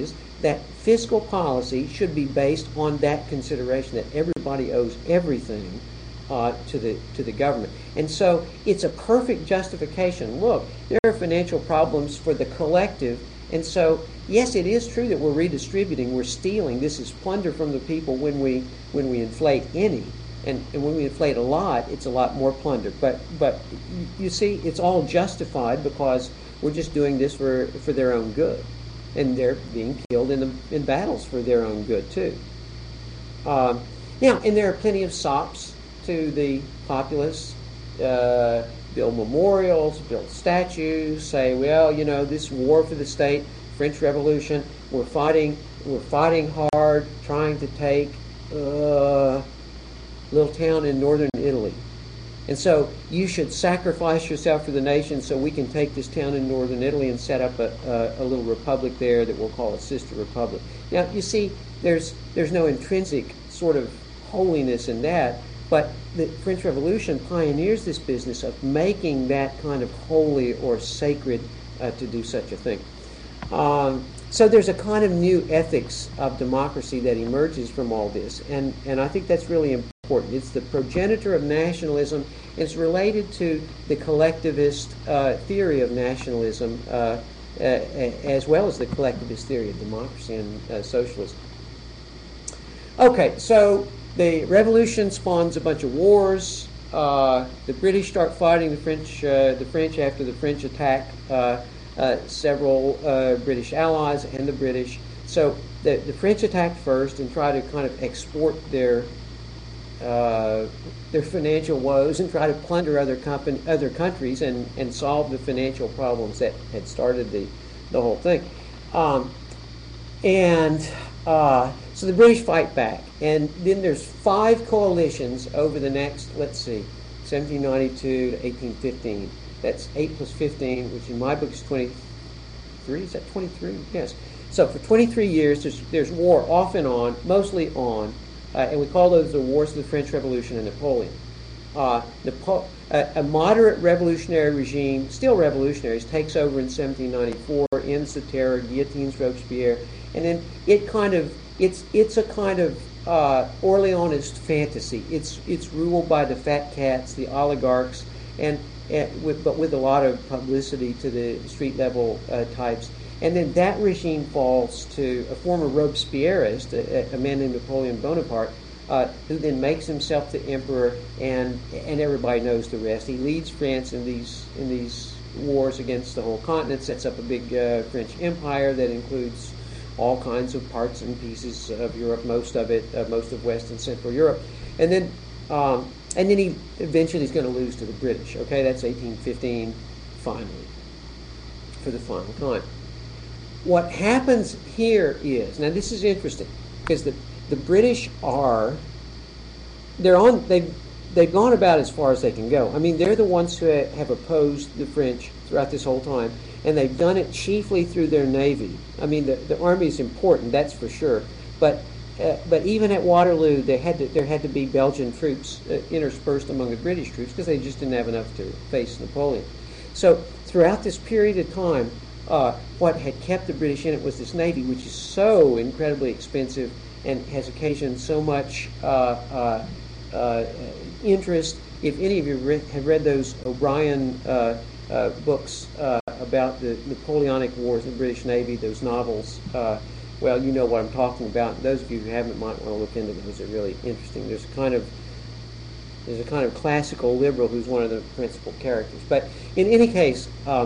that fiscal policy should be based on that consideration, that everybody owes everything to the government. And so it's a perfect justification. Look, there are financial problems for the collective, and so yes, it is true that we're redistributing, we're stealing. This is plunder from the people when we inflate any, and when we inflate a lot, it's a lot more plunder. But you see, it's all justified because we're just doing this for their own good, and they're being killed in battles for their own good too. Now, and there are plenty of sops to the populace, build memorials, build statues, say, well, you know, this war for the state, French Revolution, we're fighting hard, trying to take a little town in northern Italy. And so you should sacrifice yourself for the nation so we can take this town in northern Italy and set up a little republic there that we'll call a sister republic. Now, you see, there's no intrinsic sort of holiness in that, but the French Revolution pioneers this business of making that kind of holy or sacred to do such a thing. So there's a kind of new ethics of democracy that emerges from all this, and I think that's really important. It's the progenitor of nationalism. It's related to the collectivist theory of nationalism as well as the collectivist theory of democracy and socialism. Okay, so the revolution spawns a bunch of wars. The British start fighting the French after the French attack several British allies and the British. So the French attacked first and try to kind of export their financial woes and try to plunder other countries and solve the financial problems that had started the whole thing. So the British fight back, and then there's 5 coalitions over the next, 1792 to 1815. That's 8 plus 15, which in my book is 23. Is that 23? Yes. So for 23 years, there's war off and on, mostly on, and we call those the Wars of the French Revolution and Napoleon. A moderate revolutionary regime, still revolutionaries, takes over in 1794, ends the terror, guillotines Robespierre, and then it's a kind of Orleanist fantasy. It's ruled by the fat cats, the oligarchs, but with a lot of publicity to the street level types. And then that regime falls to a former Robespierrist, a man named Napoleon Bonaparte, who then makes himself the emperor, and everybody knows the rest. He leads France in these wars against the whole continent, sets up a big French empire that includes all kinds of parts and pieces of Europe, most of West and Central Europe, and then he eventually is going to lose to the British. Okay, that's 1815, finally, for the final time. What happens here is, now this is interesting, because the British they've gone about as far as they can go. I mean, they're the ones who have opposed the French throughout this whole time, and they've done it chiefly through their navy. I mean, the army is important, that's for sure, but even at Waterloo, there had to be Belgian troops interspersed among the British troops because they just didn't have enough to face Napoleon. So throughout this period of time, what had kept the British in it was this navy, which is so incredibly expensive and has occasioned so much interest. If any of you have read those O'Brien books about the Napoleonic Wars in the British Navy, those novels, well, you know what I'm talking about. Those of you who haven't might want to look into those. They're really interesting. There's a kind of classical liberal who's one of the principal characters. But in any case,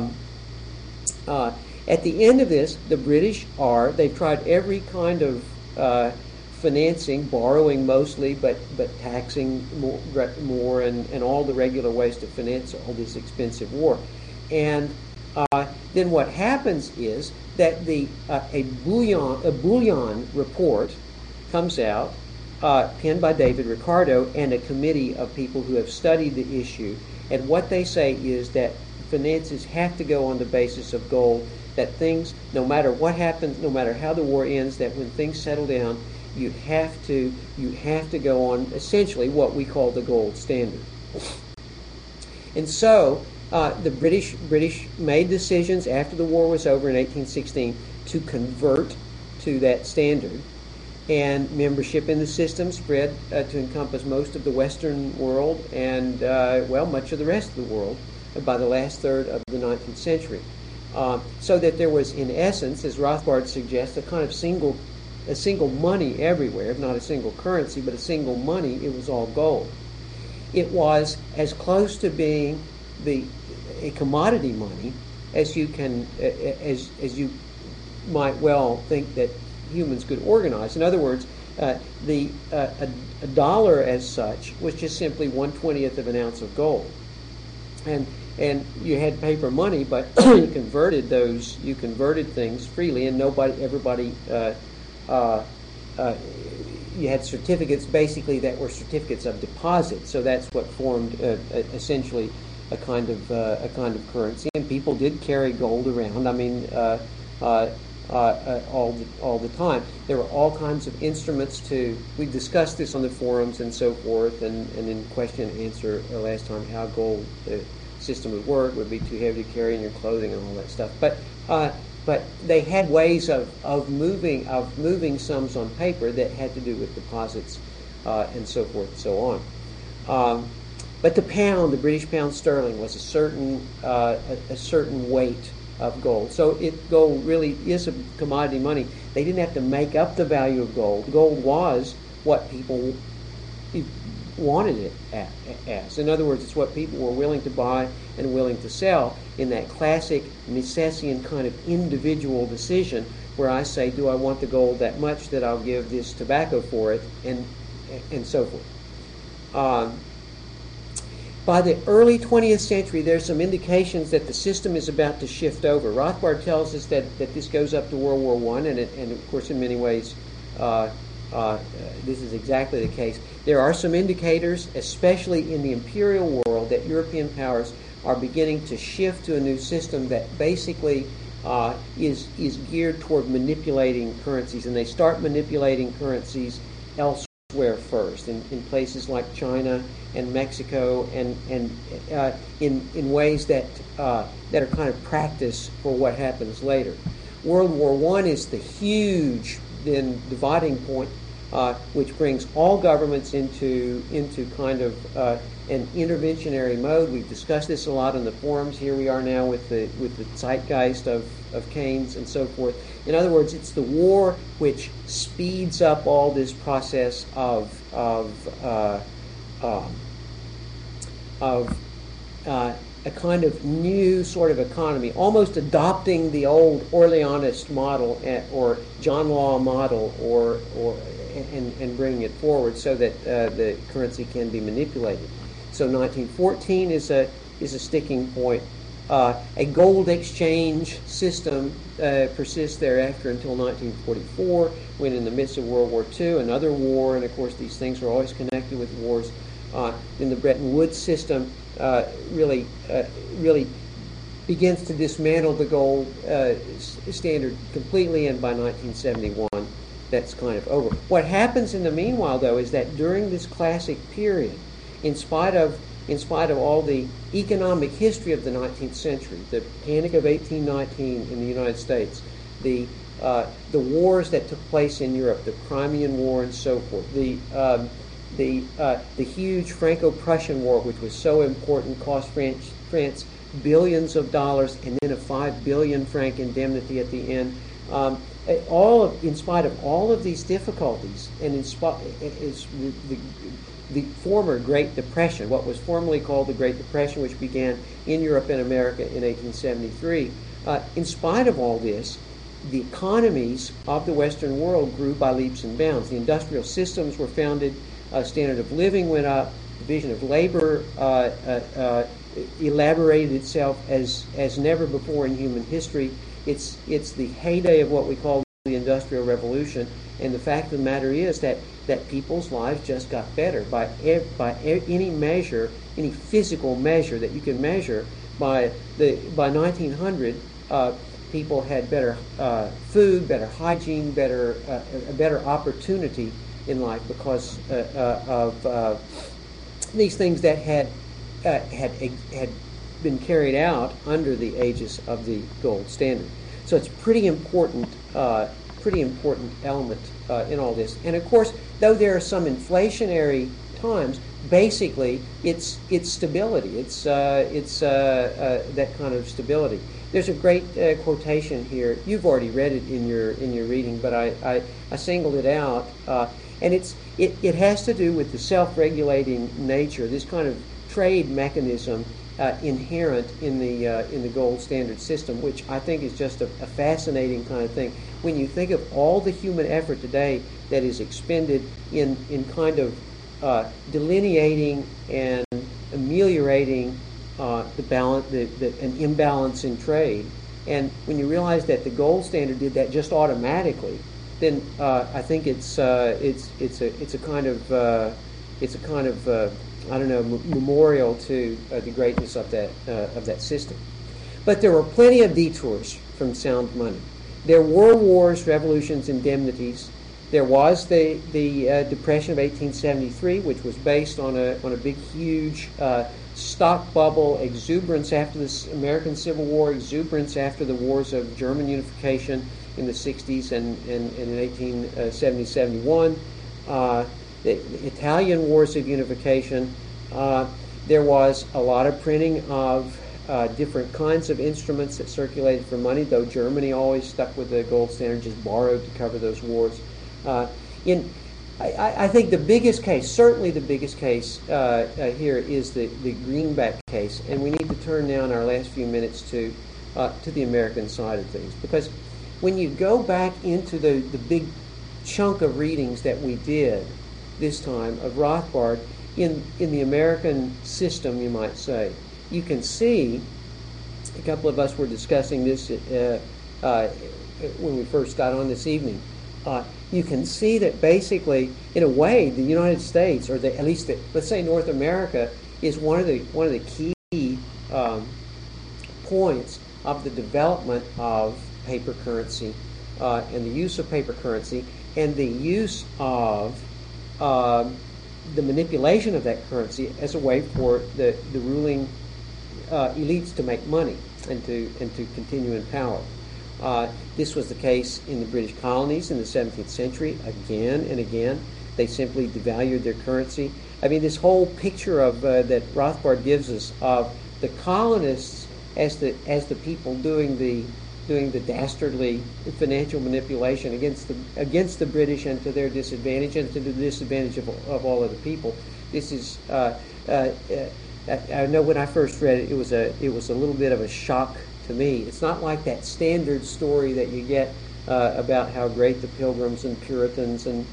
at the end of this, the British they've tried every kind of financing, borrowing mostly, but taxing more and all the regular ways to finance all this expensive war. And then what happens is that a Bouillon report comes out, penned by David Ricardo and a committee of people who have studied the issue. And what they say is that finances have to go on the basis of gold, that things, no matter what happens, no matter how the war ends, that when things settle down, you have to go on essentially what we call the gold standard. And so the British made decisions after the war was over in 1816 to convert to that standard, and membership in the system spread to encompass most of the Western world and, much of the rest of the world by the last third of the 19th century. So that there was, in essence, as Rothbard suggests, a kind of single money everywhere, if not a single currency, but a single money. It was all gold. It was as close to being a commodity money as you can, as you might well think that humans could organize. In other words, a dollar as such was just simply 1/20th of an ounce of gold, and you had paper money, but you converted things freely, and everybody. You had certificates basically that were certificates of deposit, so that's what formed essentially a kind of currency, and people did carry gold around. I mean, all the time. There were all kinds of instruments we discussed this on the forums and so forth, and in question and answer last time how gold system would work. Would be too heavy to carry in your clothing and all that stuff. But they had ways of moving sums on paper that had to do with deposits and so forth and so on. But the pound, the British pound sterling, was a certain weight of gold. So gold really is a commodity money. They didn't have to make up the value of gold. Gold was what people wanted it as. In other words, it's what people were willing to buy and willing to sell in that classic Misesian kind of individual decision where I say, do I want the gold that much that I'll give this tobacco for it, and so forth. By the early 20th century, there's some indications that the system is about to shift over. Rothbard tells us that this goes up to World War I, and of course in many ways this is exactly the case. There are some indicators, especially in the imperial world, that European powers are beginning to shift to a new system that basically is geared toward manipulating currencies, and they start manipulating currencies elsewhere first, in places like China and Mexico, and in ways that are kind of practice for what happens later. World War I is the huge then dividing point, which brings all governments into kind of an interventionary mode. We've discussed this a lot in the forums. Here we are now with the zeitgeist of Keynes and so forth. In other words, it's the war which speeds up all this process of a kind of new sort of economy, almost adopting the old Orleanist model or John Law model, and bringing it forward so that the currency can be manipulated. So 1914 is a sticking point. A gold exchange system persists thereafter until 1944, when in the midst of World War II, another war, and of course these things are always connected with wars. Then the Bretton Woods system really begins to dismantle the gold standard completely, and by 1971 that's kind of over. What happens in the meanwhile, though, is that during this classic period, in spite of all the economic history of the 19th century, the Panic of 1819 in the United States, the wars that took place in Europe, the Crimean War and so forth, the huge Franco-Prussian War, which was so important, cost France billions of dollars, and then a 5 billion franc indemnity at the end. In spite of all of these difficulties, and the former Great Depression, what was formerly called the Great Depression, which began in Europe and America in 1873, in spite of all this, the economies of the Western world grew by leaps and bounds. The industrial systems were founded, standard of living went up, division of labor elaborated itself as never before in human history. It's the heyday of what we call the Industrial Revolution, and the fact of the matter is that people's lives just got better by any measure, any physical measure that you can measure. By 1900, people had better food, better hygiene, a better opportunity in life because of these things that had been carried out under the aegis of the gold standard. So it's pretty important pretty important element in all this. And of course, though there are some inflationary times, basically it's stability. It's that kind of stability. There's a great quotation here. You've already read it in your reading, but I singled it out, and it has to do with the self-regulating nature, this kind of trade mechanism inherent in the gold standard system, which I think is just a fascinating kind of thing. When you think of all the human effort today that is expended in kind of delineating and ameliorating an imbalance in trade, and when you realize that the gold standard did that just automatically, then I think it's a kind of I don't know, memorial to the greatness of that system. But there were plenty of detours from sound money. There were wars, revolutions, indemnities. There was the Depression of 1873, which was based on a big, huge stock bubble, exuberance after the American Civil War, exuberance after the wars of German unification in the 60s and in 1870-71. The Italian wars of unification. There was a lot of printing of different kinds of instruments that circulated for money, though Germany always stuck with the gold standard, just borrowed to cover those wars. I think the biggest case, certainly the biggest case here is the Greenback case, and we need to turn now in our last few minutes to the American side of things, because when you go back into the big chunk of readings that we did this time of Rothbard in the American system, you might say, you can see, a couple of us were discussing this when we first got on this evening, you can see that basically, in a way, the United States, or at least let's say North America, is one of the key points of the development of paper currency and the use of paper currency and the use of the manipulation of that currency as a way for the ruling elites to make money and to continue in power. This was the case in the British colonies in the 17th century again and again. They simply devalued their currency. I mean, this whole picture of that Rothbard gives us of the colonists as the people doing the dastardly financial manipulation against the British and to their disadvantage and to the disadvantage of all other people. This is I know when I first read it, it was a little bit of a shock to me. It's not like that standard story that you get about how great the Pilgrims and Puritans and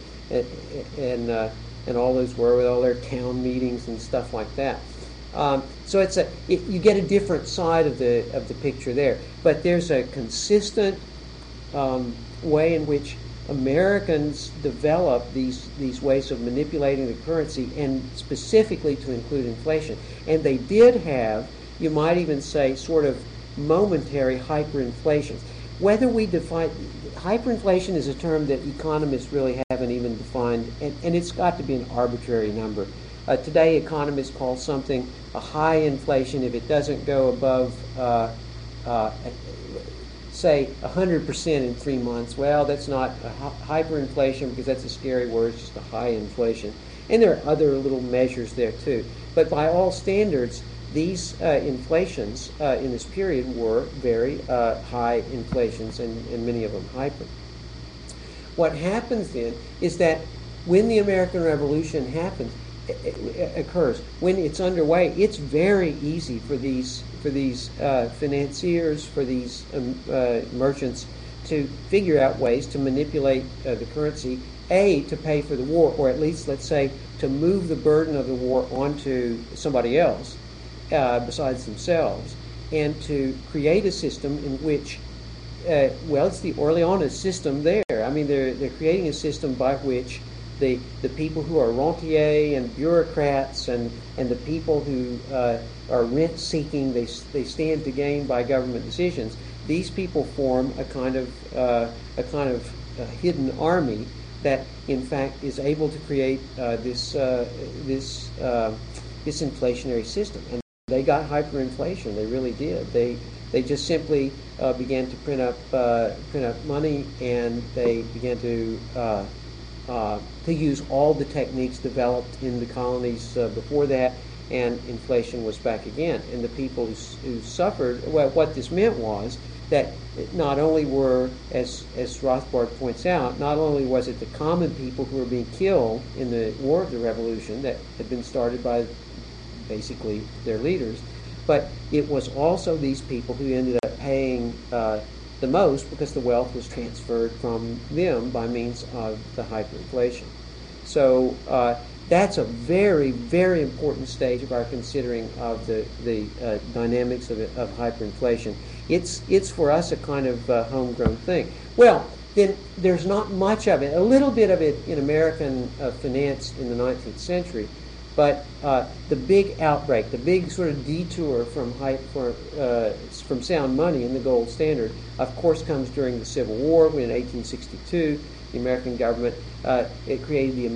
all those were with all their town meetings and stuff like that. So you get a different side of the picture there. But there's a consistent way in which Americans develop these ways of manipulating the currency, and specifically to include inflation. And they did have, you might even say, sort of momentary hyperinflations. Whether we define hyperinflation is a term that economists really haven't even defined, and it's got to be an arbitrary number. Today, economists call something a high inflation if it doesn't go above, say, 100% in 3 months. Well, that's not a hyperinflation because that's a scary word. It's just a high inflation. And there are other little measures there, too. But by all standards, these inflations in this period were very high inflations, and many of them hyper. What happens then is that when the American Revolution occurs, when it's underway, it's very easy for these financiers, for these merchants to figure out ways to manipulate the currency, to pay for the war, or at least, let's say, to move the burden of the war onto somebody else besides themselves, and to create a system in which, it's the Orleanist system there. I mean, they're creating a system by which the people who are rentiers and bureaucrats and the people who are rent-seeking, they stand to gain by government decisions. These people form a kind of hidden army that, in fact, is able to create this inflationary system. And they got hyperinflation. They really did. They just simply began to print up money, and they began to use all the techniques developed in the colonies before that, and inflation was back again. And the people who suffered, well, what this meant was that not only were, as Rothbard points out, not only was it the common people who were being killed in the War of the Revolution that had been started by basically their leaders, but it was also these people who ended up paying the most because the wealth was transferred from them by means of the hyperinflation. So that's a very, very important stage of our considering of the dynamics of hyperinflation. It's for us a kind of homegrown thing. Well, then there's not much of it. A little bit of it in American finance in the 19th century, but the big outbreak, the big sort of detour from sound money in the gold standard, of course, comes during the Civil War, when in 1862 the American government it created the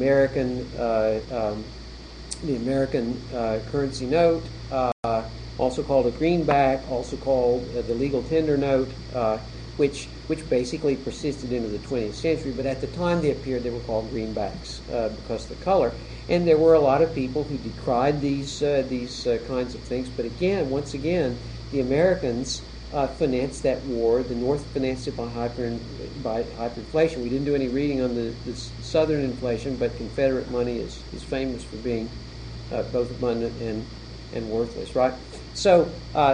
American currency note, also called a greenback, also called the legal tender note, which basically persisted into the 20th century. But at the time they appeared, they were called greenbacks because of the color. And there were a lot of people who decried these kinds of things. But again, once again, the Americans financed that war. The North financed it by hyperinflation. We didn't do any reading on the Southern inflation, but Confederate money is famous for being both abundant and worthless, right? So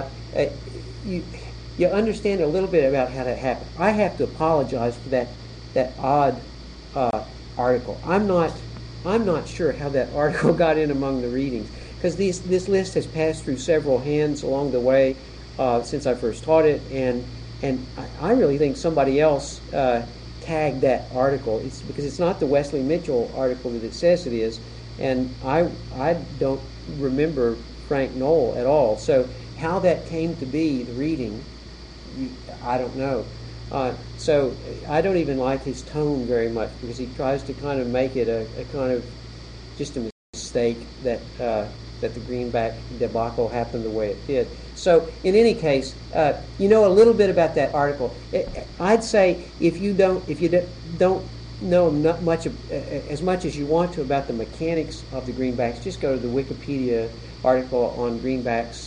you understand a little bit about how that happened. I have to apologize for that odd article. I'm not sure how that article got in among the readings, because this list has passed through several hands along the way since I first taught it, and I really think somebody else tagged that article. It's because it's not the Wesley Mitchell article that it says it is, and I don't remember Frank Knoll at all. So how that came to be the reading, I don't know. So I don't even like his tone very much, because he tries to kind of make it a kind of just a mistake that the greenback debacle happened the way it did. So in any case, you know a little bit about that article. I'd say if you don't know much as much as you want to about the mechanics of the greenbacks, just go to the Wikipedia article on greenbacks,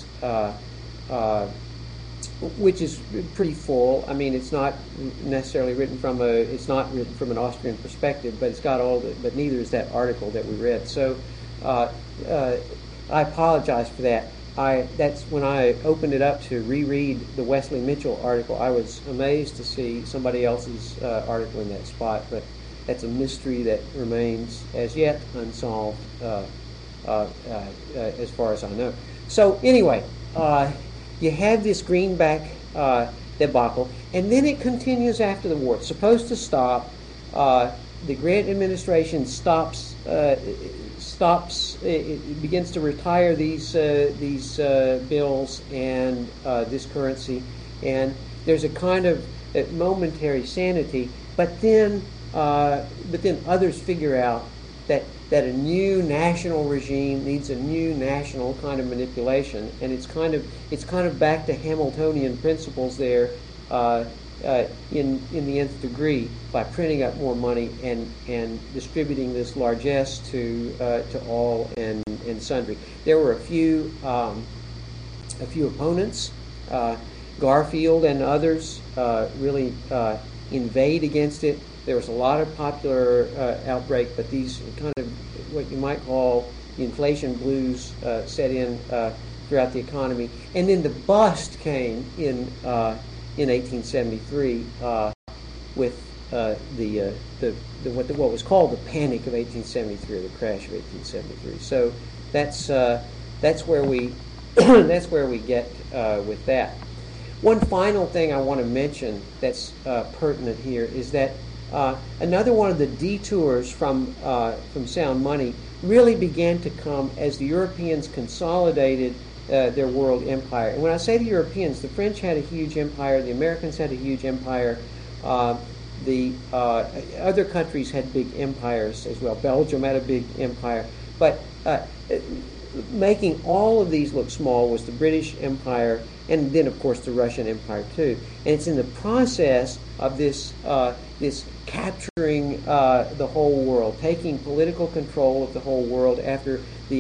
which is pretty full. I mean, it's not necessarily written from an Austrian perspective, but it's got all the, but neither is that article that we read. So I apologize for that. That's when I opened it up to reread the Wesley Mitchell article, I was amazed to see somebody else's article in that spot, but that's a mystery that remains as yet unsolved as far as I know. So anyway, you have this greenback debacle, and then it continues after the war. It's supposed to stop. The Grant administration stops. It begins to retire these bills and this currency, and there's a kind of momentary sanity. But then others figure out that a new national regime needs a new national kind of manipulation, and it's kind of back to Hamiltonian principles there in the nth degree, by printing up more money and distributing this largesse to all and sundry. There were a few opponents. Garfield and others really inveighed against it. There was a lot of popular outbreak, but these kind of what you might call the inflation blues set in throughout the economy. And then the bust came in 1873 with what was called the Panic of 1873, or the crash of 1873. So that's where we that's where we get with that. One final thing I want to mention that's pertinent here is that another one of the detours from sound money really began to come as the Europeans consolidated their world empire. And when I say the Europeans, the French had a huge empire, the Americans had a huge empire, the other countries had big empires as well. Belgium had a big empire. But making all of these look small was the British Empire, and then of course the Russian Empire too. And it's in the process of this capturing the whole world, taking political control of the whole world after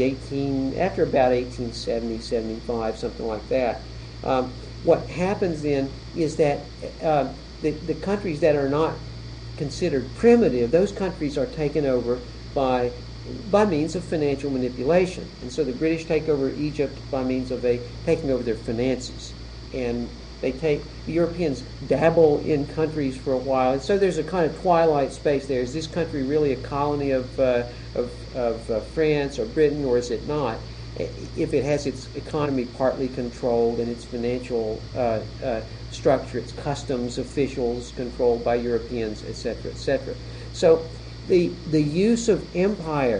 about 1870, 75, something like that. What happens then is that the countries that are not considered primitive, those countries are taken over by means of financial manipulation. And so the British take over Egypt by means of taking over their finances. And the Europeans dabble in countries for a while. And so there's a kind of twilight space there. Is this country really a colony of France or Britain, or is it not? If it has its economy partly controlled and its financial structure, its customs officials controlled by Europeans, etc., etc. So the use of empire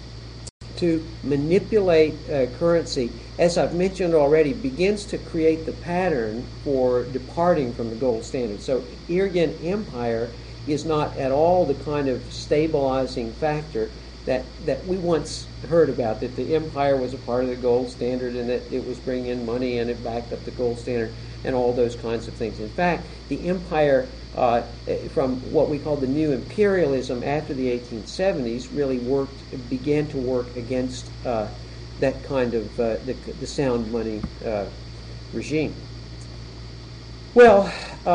to manipulate currency, as I've mentioned already, begins to create the pattern for departing from the gold standard. So here again, empire is not at all the kind of stabilizing factor that we once heard about, that the empire was a part of the gold standard and that it was bringing in money and it backed up the gold standard and all those kinds of things. In fact, the empire, from what we call the new imperialism after the 1870s, really began to work against that kind of the sound money regime. Well,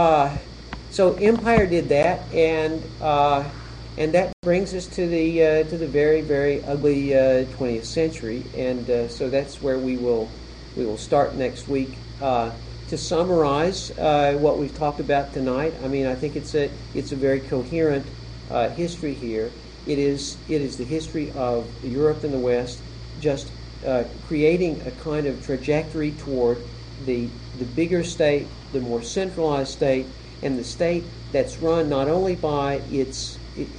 so empire did that, and that brings us to the very, very ugly 20th century, and so that's where we will start next week. To summarize what we've talked about tonight, I mean, I think it's a very coherent history here. It is the history of Europe and the West just creating a kind of trajectory toward the bigger state, the more centralized state, and the state that's run not only by its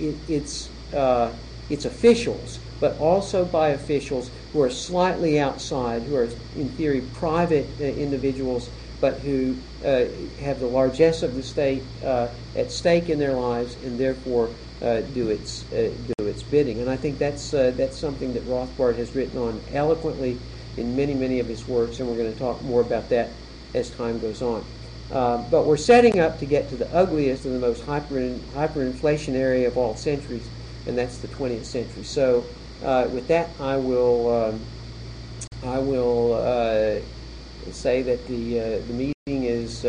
officials, but also by officials who are slightly outside, who are in theory private individuals, but who have the largesse of the state at stake in their lives, and therefore do its bidding. And I think that's something that Rothbard has written on eloquently in many, many of his works, and we're going to talk more about that as time goes on. But we're setting up to get to the ugliest and the most hyperinflationary of all centuries, and that's the 20th century. So with that, I will say that the meeting is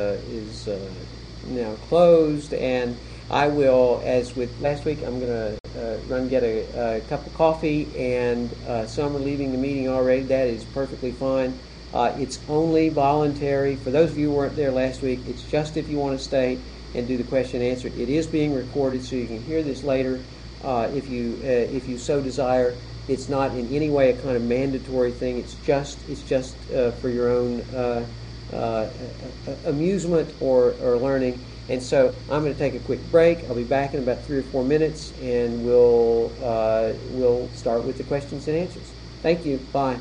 now closed, and I will, as with last week, I'm going to run get a cup of coffee, and some are leaving the meeting already. That is perfectly fine. It's only voluntary. For those of you who weren't there last week, it's just if you want to stay and do the question and answer. It is being recorded, so you can hear this later if you so desire. It's not in any way a kind of mandatory thing. It's just for your own amusement or learning. And so I'm going to take a quick break. I'll be back in about 3 or 4 minutes, and we'll start with the questions and answers. Thank you. Bye.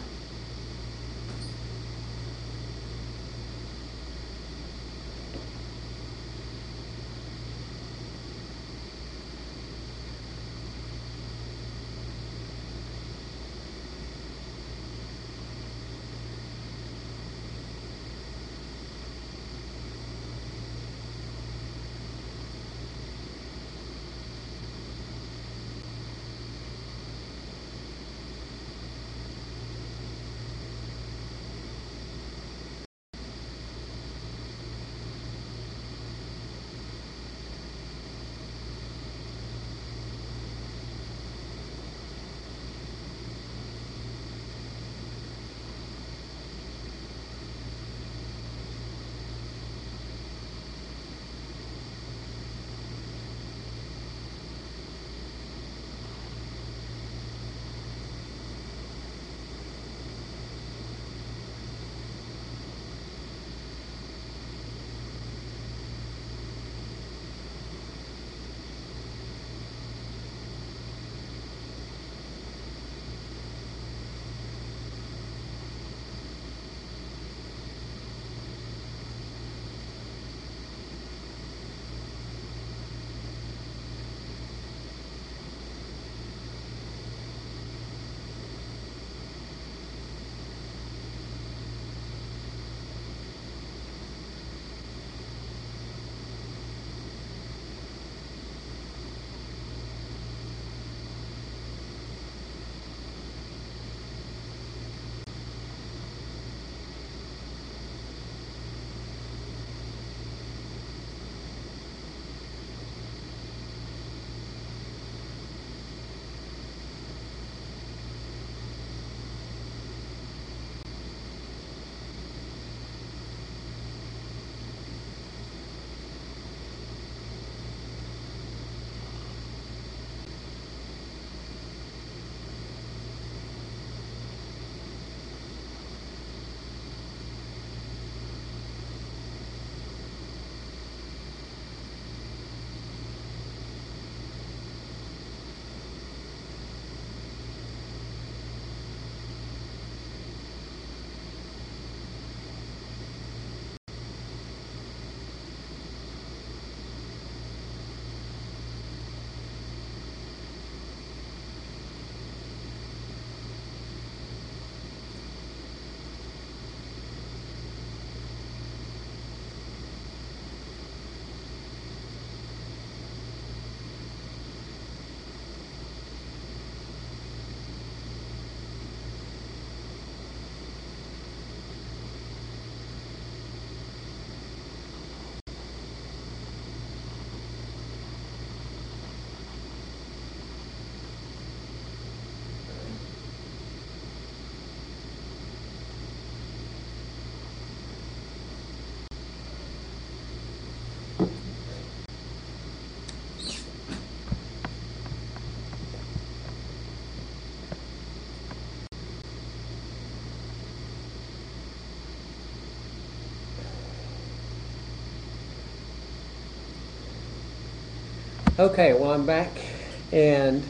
Okay, well, I'm back, and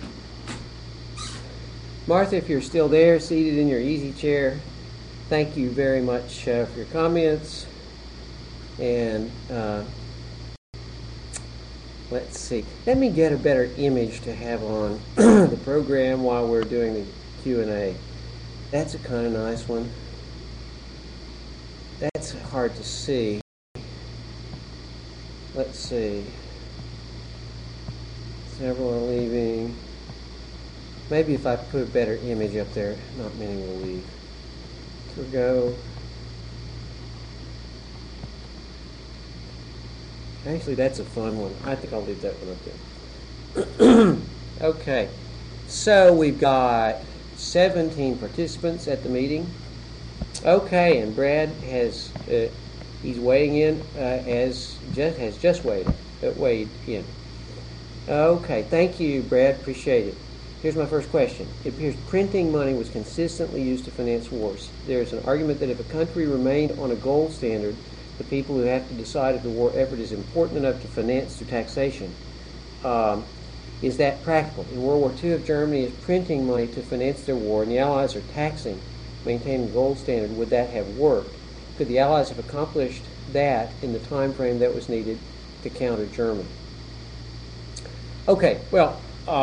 Martha, if you're still there, seated in your easy chair, thank you very much for your comments. And let's see. Let me get a better image to have on the program while we're doing the Q&A. That's a kind of nice one. That's hard to see. Let's see. Several are leaving. Maybe if I put a better image up there, not many will leave. We'll go. Actually, that's a fun one. I think I'll leave that one up there. Okay. So we've got 17 participants at the meeting. Okay, and Brad has he's weighing in has just weighed in. Okay, thank you, Brad. Appreciate it. Here's my first question. It appears printing money was consistently used to finance wars. There's an argument that if a country remained on a gold standard, the people who have to decide if the war effort is important enough to finance through taxation. Is that practical? In World War II, if Germany is printing money to finance their war and the Allies are taxing, maintaining the gold standard, would that have worked? Could the Allies have accomplished that in the time frame that was needed to counter Germany? Okay, well,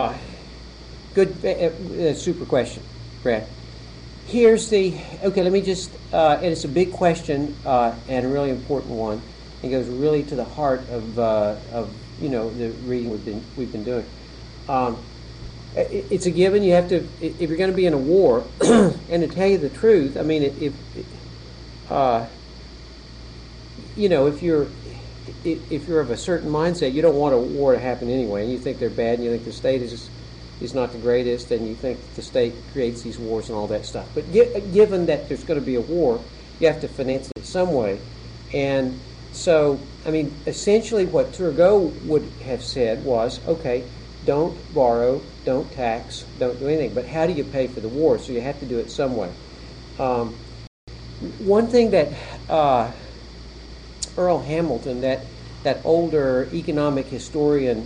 good, super question, Brad. Let me just, and it's a big question and a really important one. It goes really to the heart of the reading we've been doing. It's a given. You have to, if you're going to be in a war, and to tell you the truth, I mean, if you're of a certain mindset, you don't want a war to happen anyway, and you think they're bad, and you think the state is not the greatest, and you think the state creates these wars and all that stuff. But given that there's going to be a war, you have to finance it some way. And so, I mean, essentially what Turgot would have said was, okay, don't borrow, don't tax, don't do anything. But how do you pay for the war? So you have to do it some way. One thing that Earl Hamilton, that older economic historian,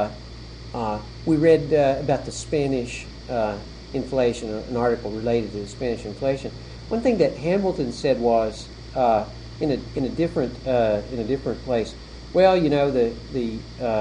we read about the Spanish inflation, an article related to the Spanish inflation. One thing that Hamilton said was in a different place. Well, you know, the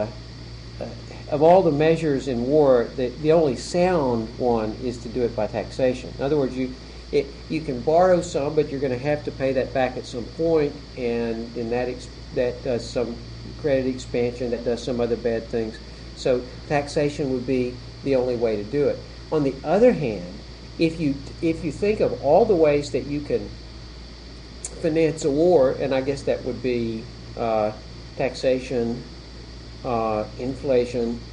of all the measures in war, the only sound one is to do it by taxation. In other words, you can borrow some, but you're going to have to pay that back at some point, and in that does some credit expansion, that does some other bad things. So taxation would be the only way to do it. On the other hand, if you think of all the ways that you can finance a war, and I guess that would be taxation, inflation,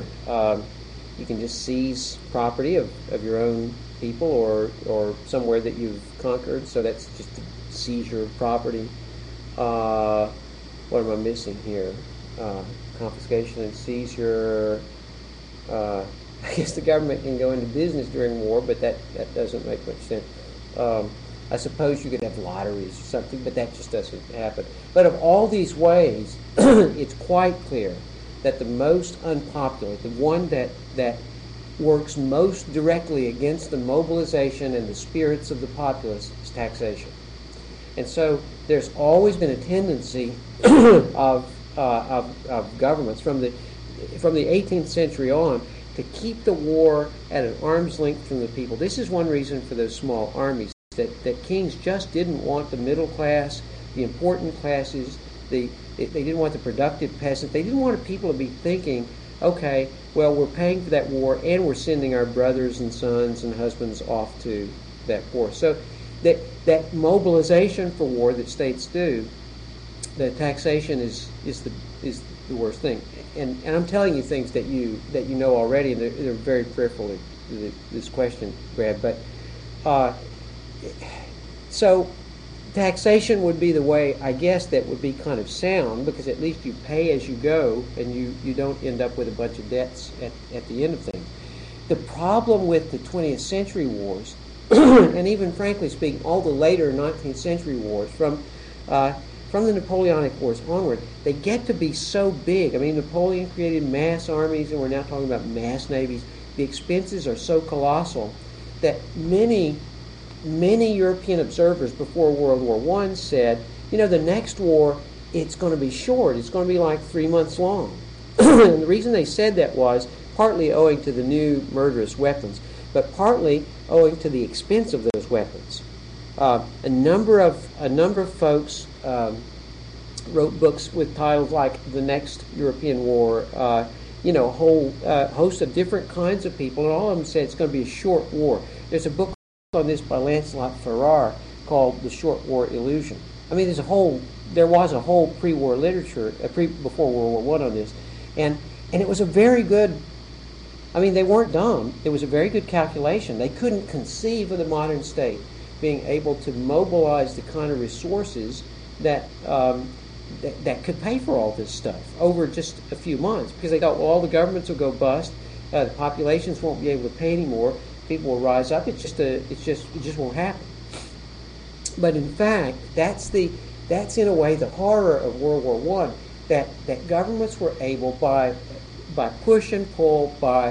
you can just seize property of your own people or somewhere that you've conquered, so that's just a seizure of property. What am I missing here? Confiscation and seizure. I guess the government can go into business during war, but that doesn't make much sense. I suppose you could have lotteries or something, but that just doesn't happen. But of all these ways, it's quite clear that the most unpopular, the one that works most directly against the mobilization and the spirits of the populace, is taxation. And so there's always been a tendency of governments from the 18th century on to keep the war at an arm's length from the people. This is one reason for those small armies, that kings just didn't want the middle class, the important classes, they didn't want the productive peasant. They didn't want people to be thinking, okay, well, we're paying for that war and we're sending our brothers and sons and husbands off to that war. So that mobilization for war that states do, the taxation is the worst thing. And I'm telling you things that you know already, and they're very peripheral to this question, Brad. But so taxation would be the way, I guess, that would be kind of sound, because at least you pay as you go, and you don't end up with a bunch of debts at the end of things. The problem with the 20th century wars, and even frankly speaking, all the later 19th century wars, from from the Napoleonic Wars onward, they get to be so big. I mean, Napoleon created mass armies, and we're now talking about mass navies. The expenses are so colossal that many European observers before World War I said, the next war, it's going to be short. It's going to be like 3 months long. And the reason they said that was partly owing to the new murderous weapons, but partly owing to the expense of those weapons. A number of folks wrote books with titles like "The Next European War." A whole host of different kinds of people, and all of them said it's going to be a short war. There's a book on this by Lancelot Ferrar called "The Short War Illusion." I mean, there was a whole pre-war literature before World War I on this, and it was a very good. I mean, they weren't dumb. It was a very good calculation. They couldn't conceive of the modern state being able to mobilize the kind of resources that could pay for all this stuff over just a few months, because they thought, well, all the governments will go bust, the populations won't be able to pay anymore, people will rise up. It just won't happen. But in fact, that's in a way the horror of World War I, that governments were able by push and pull, by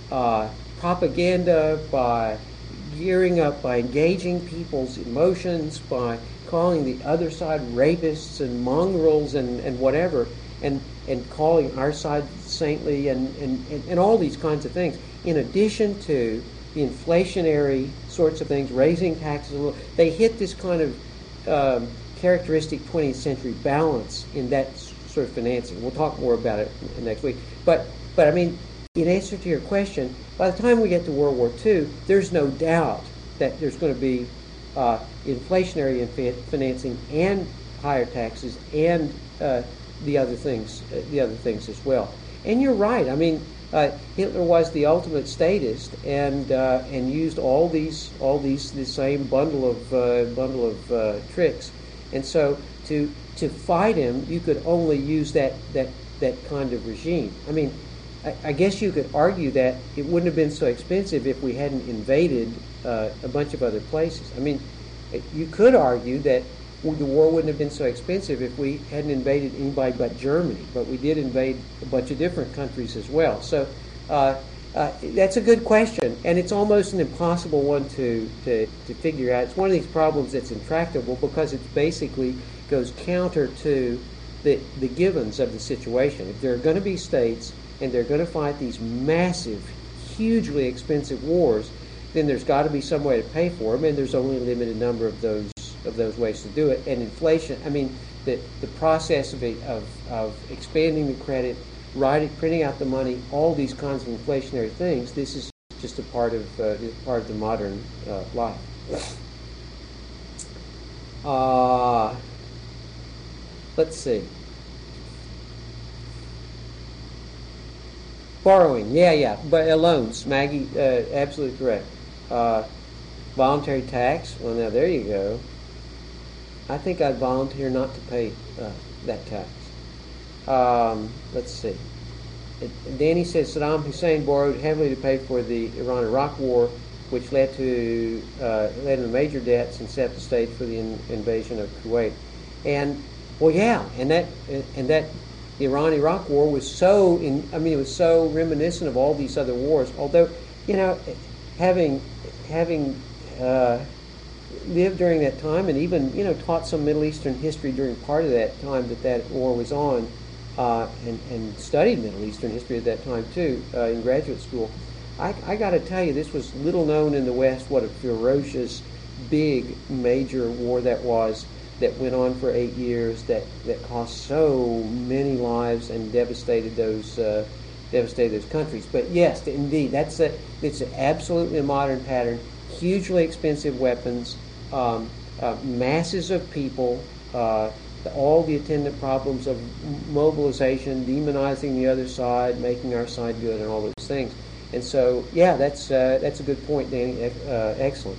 propaganda, by gearing up, by engaging people's emotions, by calling the other side rapists and mongrels and whatever, and calling our side saintly and all these kinds of things, in addition to the inflationary sorts of things, raising taxes a little. They hit this kind of characteristic 20th century balance in that sort of financing. We'll talk more about it next week. But I mean, in answer to your question, by the time we get to World War II, there's no doubt that there's going to be inflationary financing and higher taxes and the other things as well. And you're right. I mean, Hitler was the ultimate statist and used all these the same bundle of tricks. And so to fight him, you could only use that kind of regime. I mean, I guess you could argue that it wouldn't have been so expensive if we hadn't invaded a bunch of other places. I mean, you could argue that the war wouldn't have been so expensive if we hadn't invaded anybody but Germany, but we did invade a bunch of different countries as well. So that's a good question, and it's almost an impossible one to figure out. It's one of these problems that's intractable because it basically goes counter to the givens of the situation. If there are going to be states and they're going to fight these massive, hugely expensive wars, then there's got to be some way to pay for them, and there's only a limited number of those ways to do it. And inflation, I mean, the process of expanding the credit, printing out the money, all these kinds of inflationary things, this is just a part of the modern life. Let's see. Borrowing, but loans, Maggie, absolutely correct. Voluntary tax, well, now there you go. I think I'd volunteer not to pay that tax. Let's see. Danny says Saddam Hussein borrowed heavily to pay for the Iran-Iraq war, which led to major debts and set the stage for the invasion of Kuwait. And well, yeah, and that the Iran-Iraq war was it was so reminiscent of all these other wars. Although, having lived during that time and even, taught some Middle Eastern history during part of that time that war was on, and studied Middle Eastern history at that time too in graduate school, I got to tell you, this was little known in the West what a ferocious, big, major war that was. That went on for 8 years, that cost so many lives and devastated those countries. But yes, indeed, it's absolutely a modern pattern. Hugely expensive weapons, masses of people, all the attendant problems of mobilization, demonizing the other side, making our side good, and all those things. And so, yeah, that's a good point, Danny. Excellent.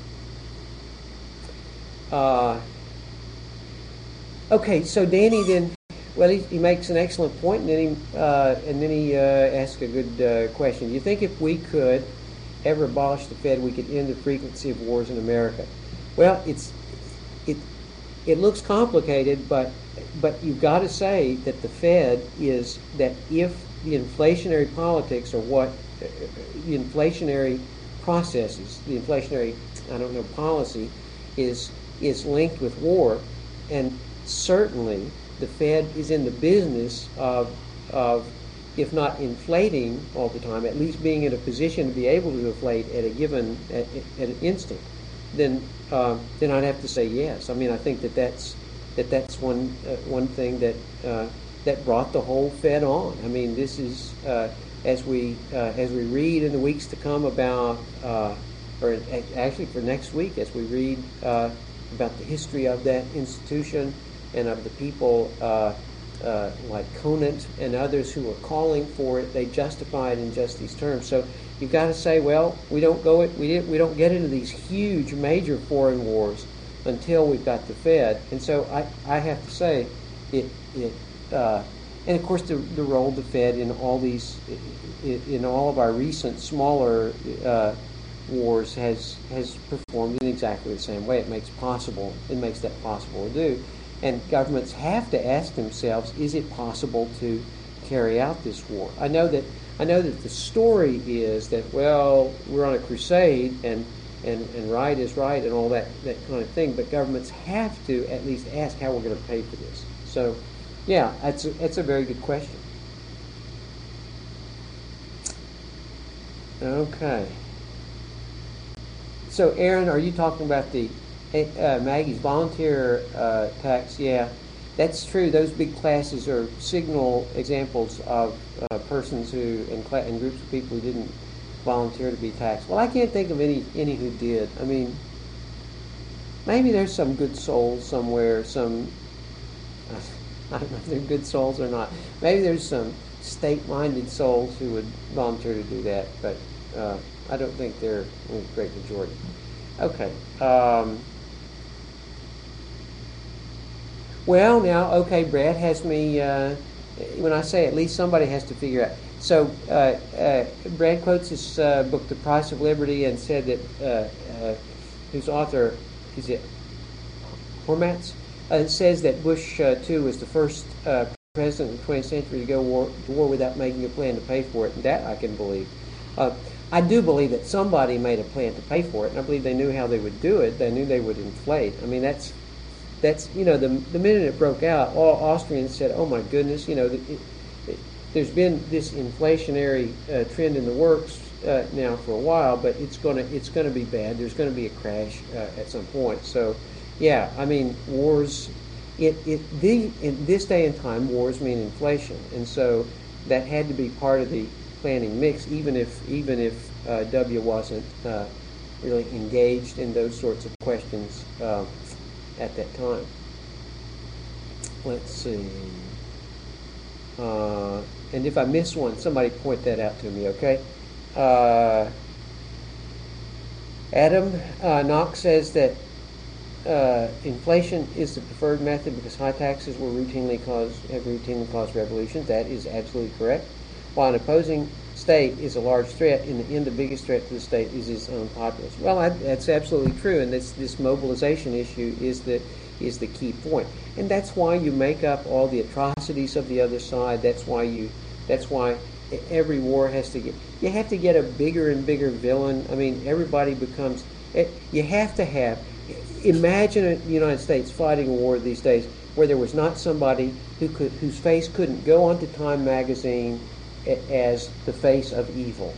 Okay, so Danny then, well, he makes an excellent point, and then he asks a good question. Do you think if we could ever abolish the Fed, we could end the frequency of wars in America? Well, it looks complicated, but you've got to say that the Fed is that if the inflationary politics are what the inflationary processes, the inflationary policy is linked with war, and certainly the Fed is in the business of if not inflating all the time, at least being in a position to be able to inflate at a given at an instant, then I'd have to say yes. I mean, I think that's one thing that brought the whole Fed on. I mean, this is as we read in the weeks to come about, or actually for next week, as we read about the history of that institution and of the people like Conant and others who are calling for it, they justify it in just these terms. So you've got to say, well, we don't get into these huge major foreign wars until we've got the Fed. And so I have to say it and of course the role of the Fed in all these in all of our recent smaller wars has performed in exactly the same way. It makes that possible to do. And governments have to ask themselves, is it possible to carry out this war? I know that the story is that, well, we're on a crusade and right is right and all that kind of thing, but governments have to at least ask how we're going to pay for this. So, yeah, that's a very good question. Okay. So, Aaron, are you talking about the Maggie's volunteer tax? Yeah, that's true. Those big classes are signal examples of persons who and groups of people who didn't volunteer to be taxed. Well, I can't think of any who did. I mean, maybe there's some good souls somewhere. I don't know if they're good souls or not. Maybe there's some state-minded souls who would volunteer to do that, but I don't think they're a great majority. Okay. Well, now, okay, Brad has me, when I say at least somebody has to figure out. So, Brad quotes this book, The Price of Liberty, and said that, whose author, is it Hormats? It says that Bush, too, was the first president of the 20th century to go to war without making a plan to pay for it, and that I can believe. I do believe that somebody made a plan to pay for it, and I believe they knew how they would do it. They knew they would inflate. I mean, that's the minute it broke out, all Austrians said, "Oh my goodness, there's been this inflationary trend in the works now for a while, but it's going to be bad. There's going to be a crash at some point." So, yeah, I mean, wars. In this day and time, wars mean inflation, and so that had to be part of the planning mix, even if W wasn't really engaged in those sorts of questions at that time. Let's see. And if I miss one, somebody point that out to me, okay? Adam Knox says that inflation is the preferred method because high taxes have routinely caused revolutions. That is absolutely correct. While an opposing state is a large threat, in the end, the biggest threat to the state is its own populace. Well, that's absolutely true, and this mobilization issue is the key point, and that's why you make up all the atrocities of the other side. That's why every war has to get a bigger and bigger villain. I mean, everybody becomes. You have to have. Imagine the United States fighting a war these days where there was not somebody whose face couldn't go onto Time magazine as the face of evil.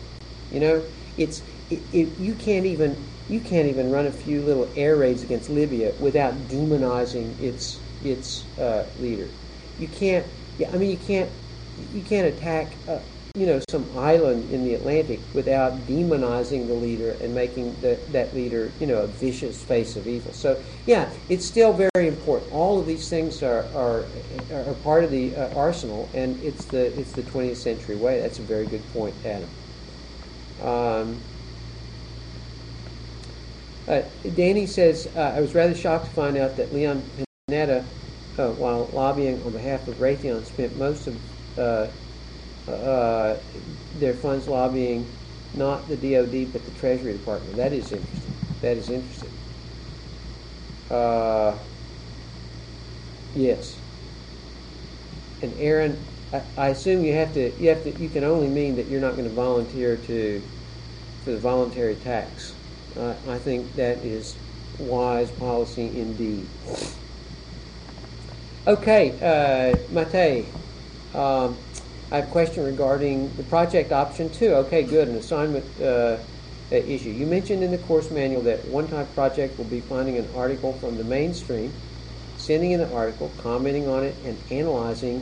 You can't even run a few little air raids against Libya without demonizing its leader. You can't attack some island in the Atlantic without demonizing the leader and making that leader a vicious face of evil. So yeah, it's still very important. All of these things are part of the arsenal, and it's the 20th century way. That's a very good point, Adam. Danny says, I was rather shocked to find out that Leon Panetta, while lobbying on behalf of Raytheon, spent most of their funds lobbying not the DOD but the Treasury Department. That is interesting. Yes. And Aaron, I assume you can only mean that you're not going to volunteer for the voluntary tax. I think that is wise policy indeed. Okay, Mate, I have a question regarding the project option 2. Okay, good, an assignment issue. You mentioned in the course manual that one-time project will be finding an article from the mainstream, sending in the article, commenting on it, and analyzing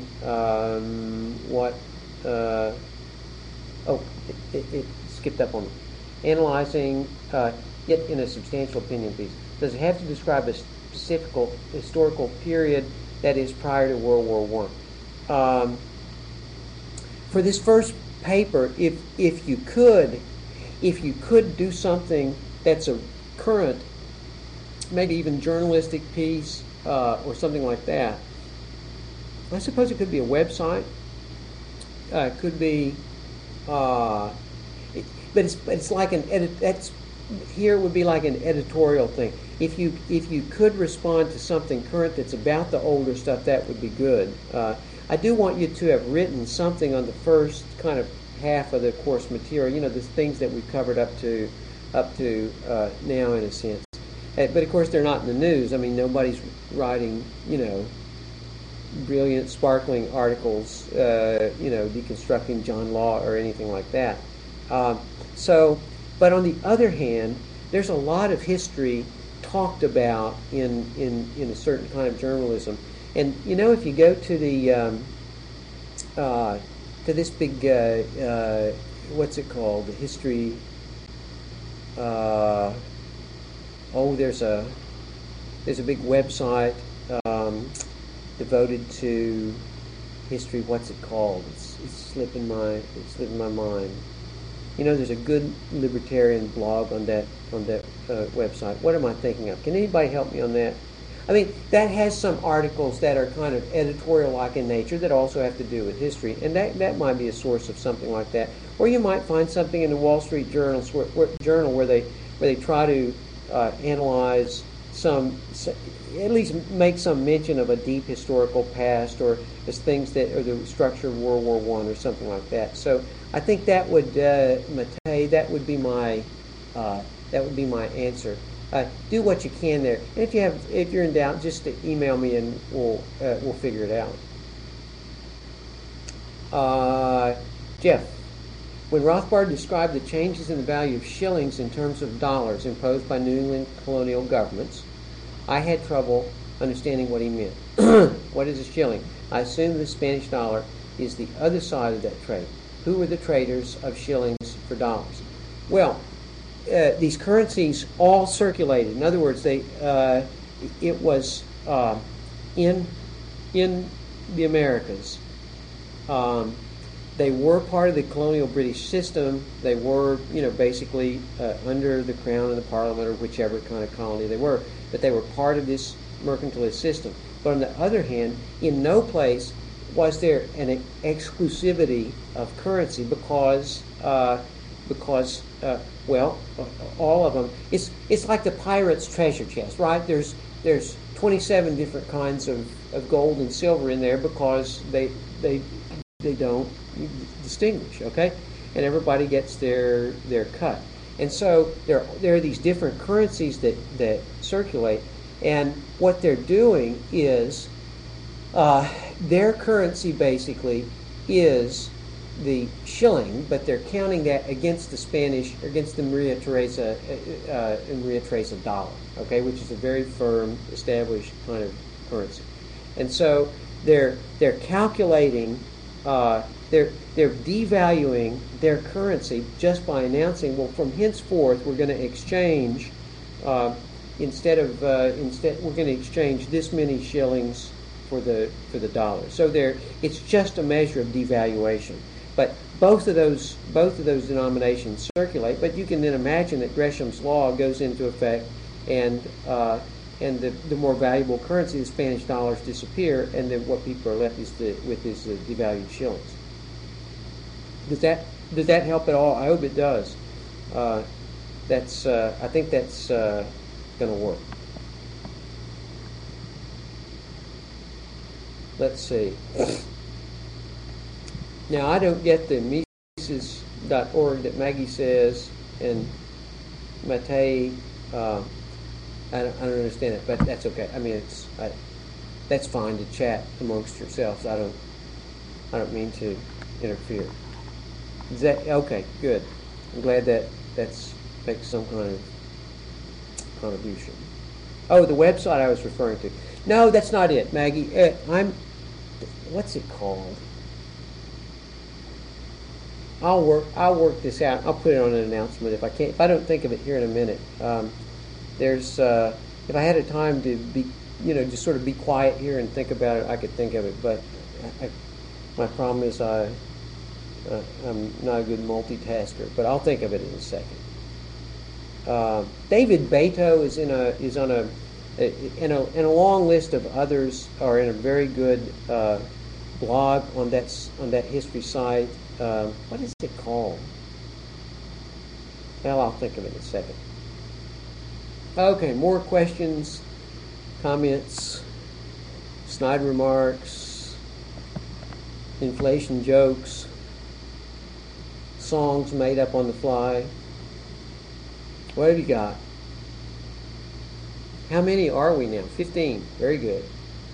it skipped up on me. Analyzing it in a substantial opinion piece. Does it have to describe a specific historical period that is prior to World War I? For this first paper, if you could do something that's a current, maybe even journalistic piece or something like that, I suppose it could be a website. It could be, but it's like an edit. That's here would be like an editorial thing. If you could respond to something current that's about the older stuff, that would be good. I do want you to have written something on the first kind of half of the course material. You know, the things that we've covered up to now, in a sense. But of course, they're not in the news. I mean, nobody's writing, brilliant, sparkling articles, deconstructing John Law or anything like that. But on the other hand, there's a lot of history talked about in a certain kind of journalism. And if you go to the to this big what's it called? The history. There's a big website devoted to history. What's it called? It's slipping my mind. There's a good libertarian blog on that website. What am I thinking of? Can anybody help me on that? I mean, that has some articles that are kind of editorial-like in nature that also have to do with history, and that might be a source of something like that. Or you might find something in the Wall Street Journal where they try to analyze at least make some mention of a deep historical past, or as things that or the structure of World War I or something like that. So I think that would that would be my answer. Do what you can there. And if you're in doubt, just email me and we'll figure it out. Jeff, when Rothbard described the changes in the value of shillings in terms of dollars imposed by New England colonial governments, I had trouble understanding what he meant. What is a shilling? I assume the Spanish dollar is the other side of that trade. Who were the traders of shillings for dollars? Well, these currencies all circulated. In other words, it was in the Americas. They were part of the colonial British system. They were, basically under the crown and the parliament, or whichever kind of colony they were. But they were part of this mercantilist system. But on the other hand, in no place was there an exclusivity of currency because all of them. It's like the pirate's treasure chest, right? There's 27 different kinds of gold and silver in there because they don't distinguish, okay? And everybody gets their cut. And so there are these different currencies that circulate, and what they're doing is their currency basically is the shilling, but they're counting that against the Maria Teresa dollar, okay, which is a very firm, established kind of currency. And so they're calculating, they're devaluing their currency just by announcing, well, from henceforth we're going to exchange instead we're going to exchange this many shillings for the dollar. So it's just a measure of devaluation. But both of those denominations circulate. But you can then imagine that Gresham's law goes into effect, and the more valuable currency, the Spanish dollars, disappear, and then what people are left with is the devalued shillings. Does that help at all? I hope it does. I think that's going to work. let's see. Now, I don't get the Mises.org that Maggie says, and Matei, I don't understand it, but that's okay. I mean, that's fine to chat amongst yourselves. I don't mean to interfere. Is that okay? Good. I'm glad that's makes some kind of contribution. Oh, the website I was referring to. No, that's not it, Maggie. What's it called? I'll work this out. I'll put it on an announcement if I can't. If I don't think of it here in a minute. There's if I had a time to be, just sort of be quiet here and think about it, I could think of it. But my problem is I'm not a good multitasker. But I'll think of it in a second. David Beto is in a long list of others are in a very good blog on that history site. What is it called? Well, I'll think of it in a second. Okay, more questions, comments, snide remarks, inflation jokes, songs made up on the fly. What have you got? How many are we now? 15. Very good.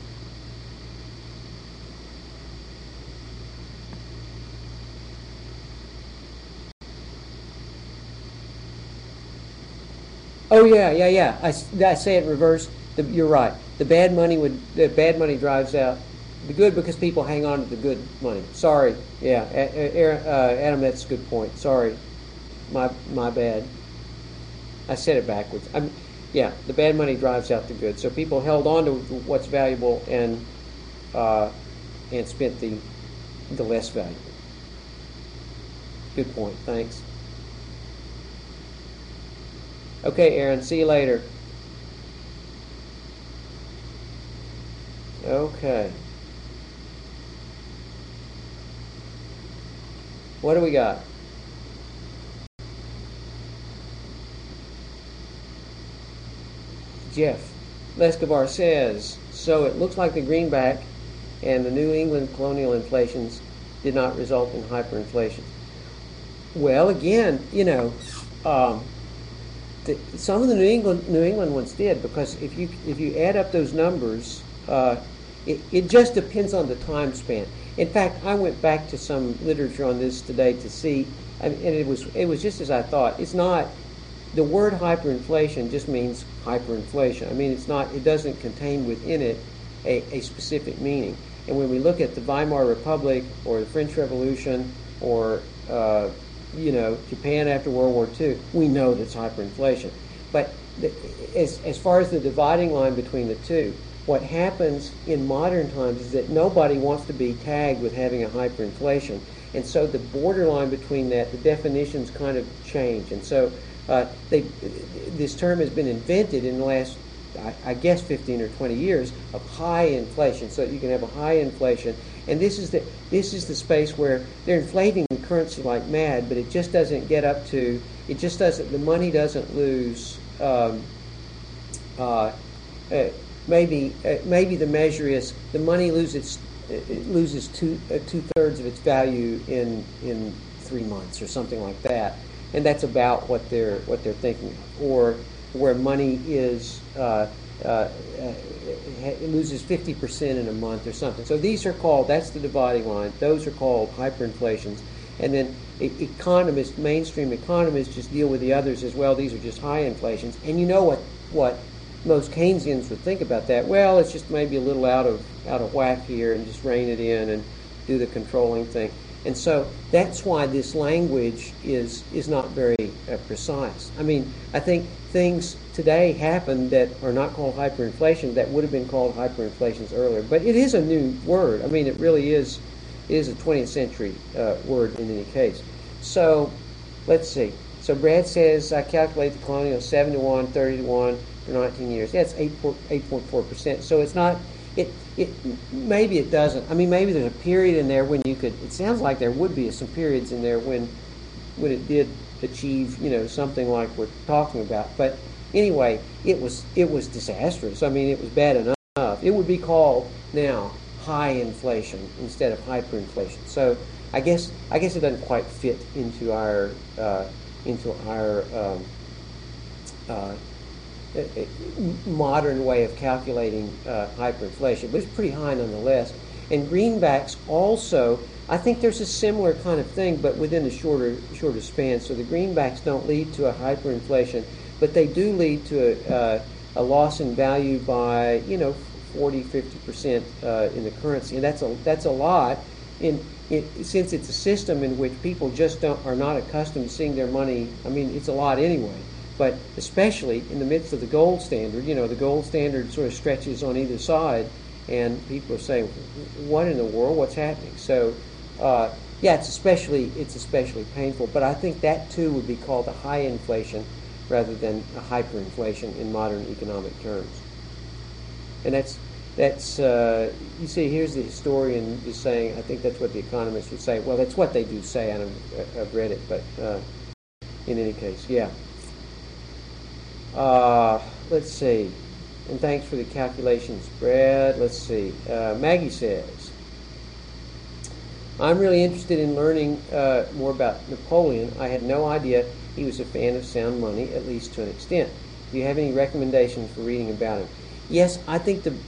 Oh yeah. I say it in reverse. You're right. The bad money drives out the good because people hang on to the good money. Sorry. Yeah, Adam, that's a good point. Sorry, my bad. I said it backwards. The bad money drives out the good. So people held on to what's valuable and spent the less valuable. Good point. Thanks. Okay, Aaron, see you later. Okay. What do we got? Jeff Lescavar says, so it looks like the greenback and the New England colonial inflations did not result in hyperinflation. Well, again, some of the New England ones did, because if you add up those numbers, it just depends on the time span. In fact, I went back to some literature on this today to see, and it was just as I thought. It's not, the word hyperinflation just means hyperinflation. I mean, it doesn't contain within it a specific meaning. And when we look at the Weimar Republic or the French Revolution or Japan after World War II, we know that's hyperinflation. But as far as the dividing line between the two, what happens in modern times is that nobody wants to be tagged with having a hyperinflation. And so the borderline between that, the definitions kind of change. And so this term has been invented in the last, I guess, 15 or 20 years of high inflation, so that you can have a high inflation. And this is the space where they're inflating the currency like mad, but it just doesn't get up to, the money doesn't lose, maybe the measure is the money loses two-thirds of its value in 3 months or something like that, and that's about what they're thinking of. Or where money is it loses 50% in a month or something. So these are called, that's the dividing line. Those are called hyperinflations. And then mainstream economists just deal with the others as well. These are just high inflations. And you know what most Keynesians would think about that? Well, it's just maybe a little out of whack here, and just rein it in and do the controlling thing. And so that's why this language is not very precise. I mean, I think things today happen that are not called hyperinflation that would have been called hyperinflations earlier. But it is a new word. I mean, it really is a 20th century word in any case. So let's see. So Brad says, I calculate the colonial 7 to 1, 30 to 1 for 19 years. That's 8.4%. So it's not... maybe it doesn't. I mean, maybe there's a period in there when you could. It sounds like there would be some periods in there when it did achieve, something like we're talking about. But anyway, it was disastrous. I mean, it was bad enough. It would be called now high inflation instead of hyperinflation. So I guess it doesn't quite fit into our modern way of calculating hyperinflation, but it's pretty high nonetheless. And greenbacks also, I think there's a similar kind of thing, but within a shorter span. So the greenbacks don't lead to a hyperinflation, but they do lead to a loss in value by 40-50% in the currency, and that's a lot. Since it's a system in which people just are not accustomed to seeing their money. I mean, it's a lot anyway. But especially in the midst of the gold standard, the gold standard sort of stretches on either side, and people are saying, "What in the world? What's happening?" So, it's especially painful. But I think that too would be called a high inflation rather than a hyperinflation in modern economic terms. And that's you see, here's the historian just saying, I think that's what the economists would say. Well, that's what they do say, and I've read it, but in any case, yeah. Let's see. And thanks for the calculations, Brad. Let's see. Maggie says, I'm really interested in learning more about Napoleon. I had no idea he was a fan of sound money, at least to an extent. Do you have any recommendations for reading about him? Yes, I think the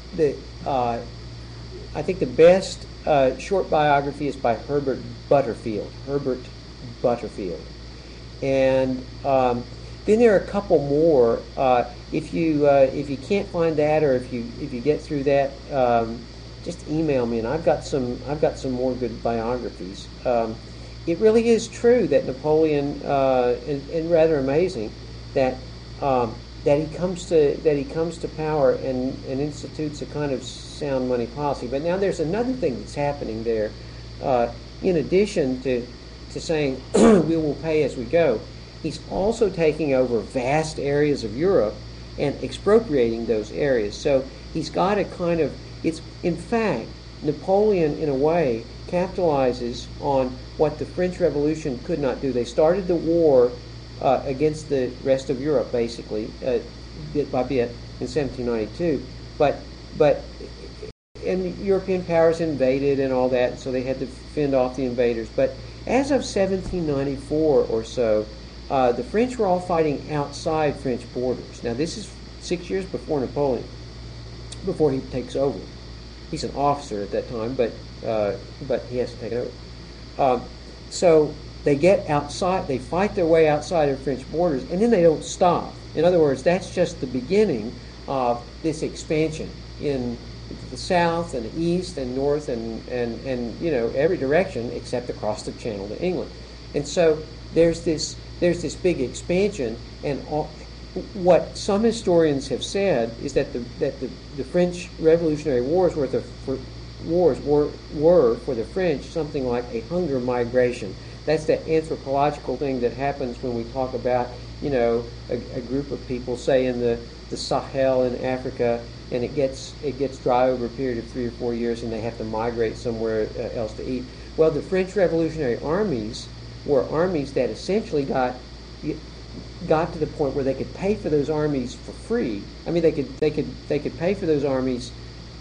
best short biography is by Herbert Butterfield. And then there are a couple more. If you can't find that, or if you get through that, just email me, and I've got some more good biographies. It really is true that Napoleon, and rather amazing that he comes to power and institutes a kind of sound money policy. But now there's another thing that's happening there. In addition to saying we will pay as we go, he's also taking over vast areas of Europe and expropriating those areas. So he's got a kind of, in fact, Napoleon in a way capitalizes on what the French Revolution could not do. They started the war against the rest of Europe, basically, bit by bit in 1792. But and European powers invaded and all that, so they had to fend off the invaders. But as of 1794 or so, the French were all fighting outside French borders. Now, this is 6 years before Napoleon, before he takes over. He's an officer at that time, but he hasn't taken over. So they get outside, they fight their way outside of French borders, and then they don't stop. In other words, that's just the beginning of this expansion in the south and the east and north and every direction except across the Channel to England. And so there's this big expansion, and what some historians have said is that the French Revolutionary Wars were for the French something like a hunger migration. That's that anthropological thing that happens when we talk about a group of people, say in the Sahel in Africa, and it gets dry over a period of 3 or 4 years, and they have to migrate somewhere else to eat. Well, the French Revolutionary armies were armies that essentially got to the point where they could pay for those armies for free. I mean, they could pay for those armies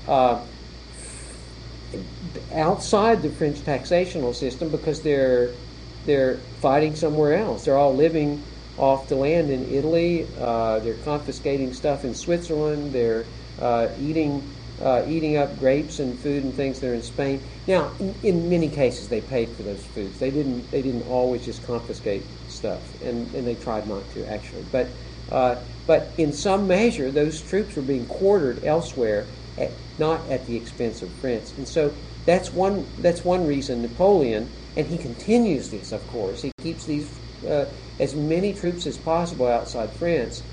outside the French taxational system because they're fighting somewhere else. They're all living off the land in Italy. They're confiscating stuff in Switzerland. They're eating up grapes and food and things that are in Spain. Now, in many cases, they paid for those foods. They didn't always just confiscate stuff, and they tried not to actually. But in some measure, those troops were being quartered elsewhere, not at the expense of France. And so that's one reason Napoleon, and he continues this, of course. He keeps these as many troops as possible outside France,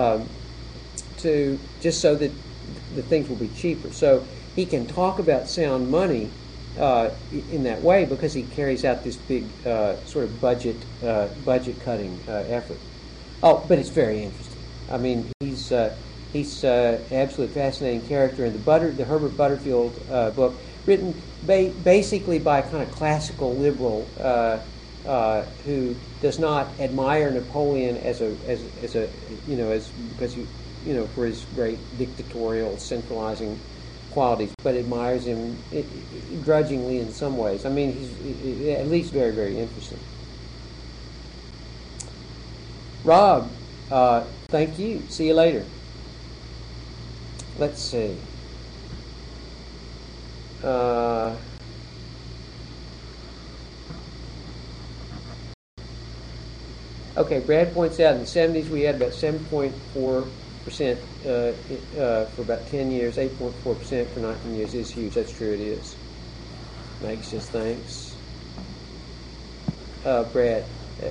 to just so that the things will be cheaper. So he can talk about sound money in that way because he carries out this big sort of budget cutting effort. Oh, but it's very interesting. I mean, he's an absolutely fascinating character in the Herbert Butterfield book, written basically by a kind of classical liberal who does not admire Napoleon because for his great dictatorial, centralizing qualities, but admires him grudgingly in some ways. I mean, he's at least very, very interesting. Rob, thank you. See you later. Let's see. Okay, Brad points out in the 70s we had about 7.4% for about 10 years, 8.4% for 19 years. Is huge. That's true, it is. Mike says thanks. Brad.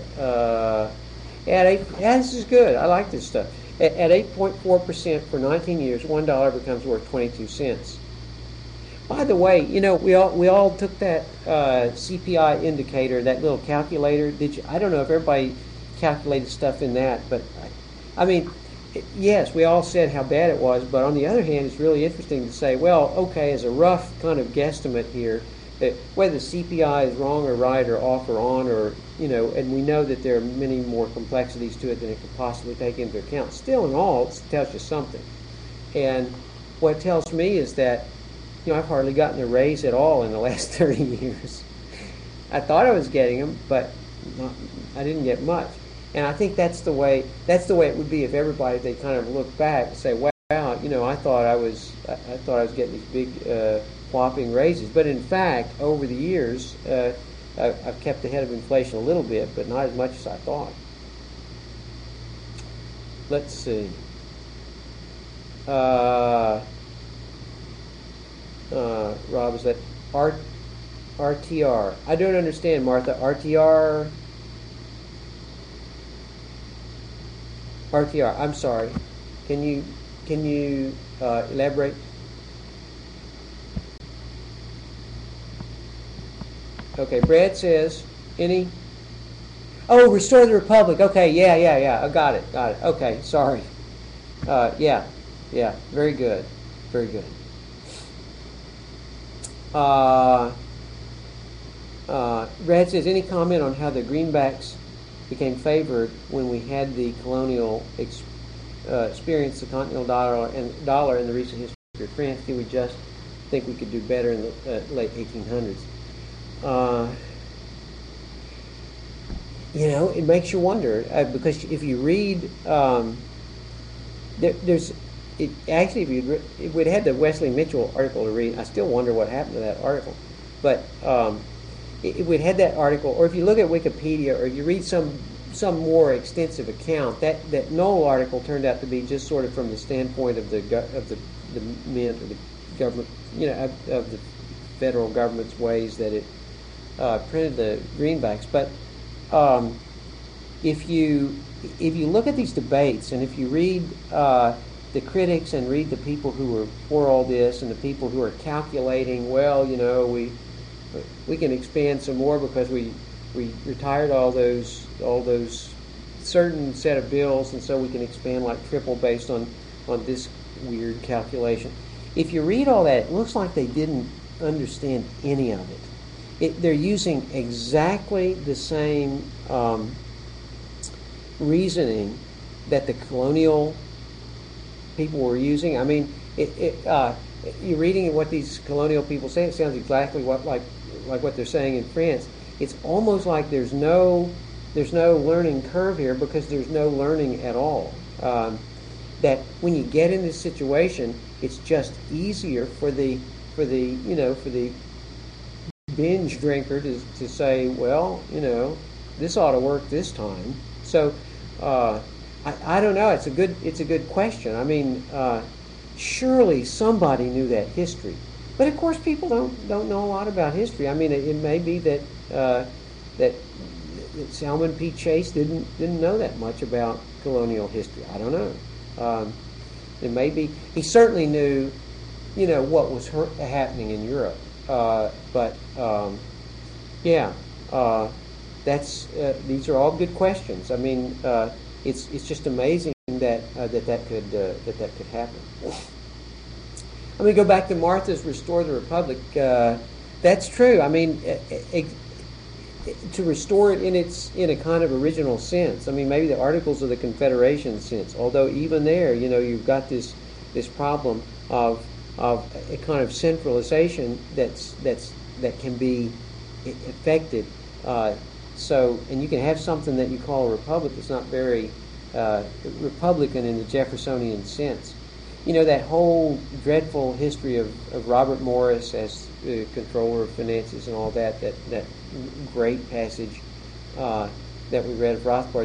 This is good. I like this stuff. At 8.4% for 19 years, $1 becomes worth 22 cents. By the way, we all took that CPI indicator, that little calculator. Did you? I don't know if everybody calculated stuff in that, but I mean, yes, we all said how bad it was. But on the other hand, it's really interesting to say, well, okay, as a rough kind of guesstimate here, whether CPI is wrong or right or off or on, or and we know that there are many more complexities to it than it could possibly take into account. Still, in all, it tells you something. And what it tells me is that I've hardly gotten a raise at all in the last 30 years. I thought I was getting them, but I didn't get much. And I think that's the way it would be if everybody, they kind of look back and say, wow, I thought I was getting these big whopping raises. But in fact, over the years, I've kept ahead of inflation a little bit, but not as much as I thought. Let's see. Rob, is that RTR? I don't understand, Martha. RTR. I'm sorry. Can you elaborate? Okay, Brad says any. Oh, restore the republic. Okay, yeah. I got it. Okay, sorry. Yeah. Very good. Brad says, any comment on how the greenbacks became favored when we had the colonial experience, the continental dollar in the recent history of France? Do we just think we could do better in the late 1800s? It makes you wonder, because if you read, if we'd had the Wesley Mitchell article to read, I still wonder what happened to that article. But if we'd had that article, or if you look at Wikipedia, or if you read some more extensive account, that Knoll article turned out to be just sort of from the standpoint of the mint or the government, of the federal government's ways that it printed the greenbacks. But if you look at these debates, and if you read the critics and read the people who were for all this, and the people who are calculating, well, we can expand some more because we retired all those certain set of bills, and so we can expand like triple based on this weird calculation. If you read all that, it looks like they didn't understand any of it. They're using exactly the same reasoning that the colonial people were using. I mean, you're reading what these colonial people say. It sounds exactly like what they're saying in France. It's almost like there's no learning curve here, because there's no learning at all. That when you get in this situation, it's just easier for the binge drinker to say, well, this ought to work this time. So I don't know. It's a good question. I mean, surely somebody knew that history, but of course people don't know a lot about history. I mean, it may be that Salmon P. Chase didn't know that much about colonial history. I don't know. It may be he certainly knew, what was happening in Europe. But these are all good questions. I mean, it's just amazing that could happen. I'm going to go back to Martha's Restore the Republic. That's true. I mean, to restore it in a kind of original sense. I mean, maybe the Articles of the Confederation sense. Although even there, you've got this problem of of a kind of centralization that can be affected. And you can have something that you call a republic that's not very Republican in the Jeffersonian sense. You know, that whole dreadful history of Robert Morris as controller of finances and all that great passage that we read of Rothbard.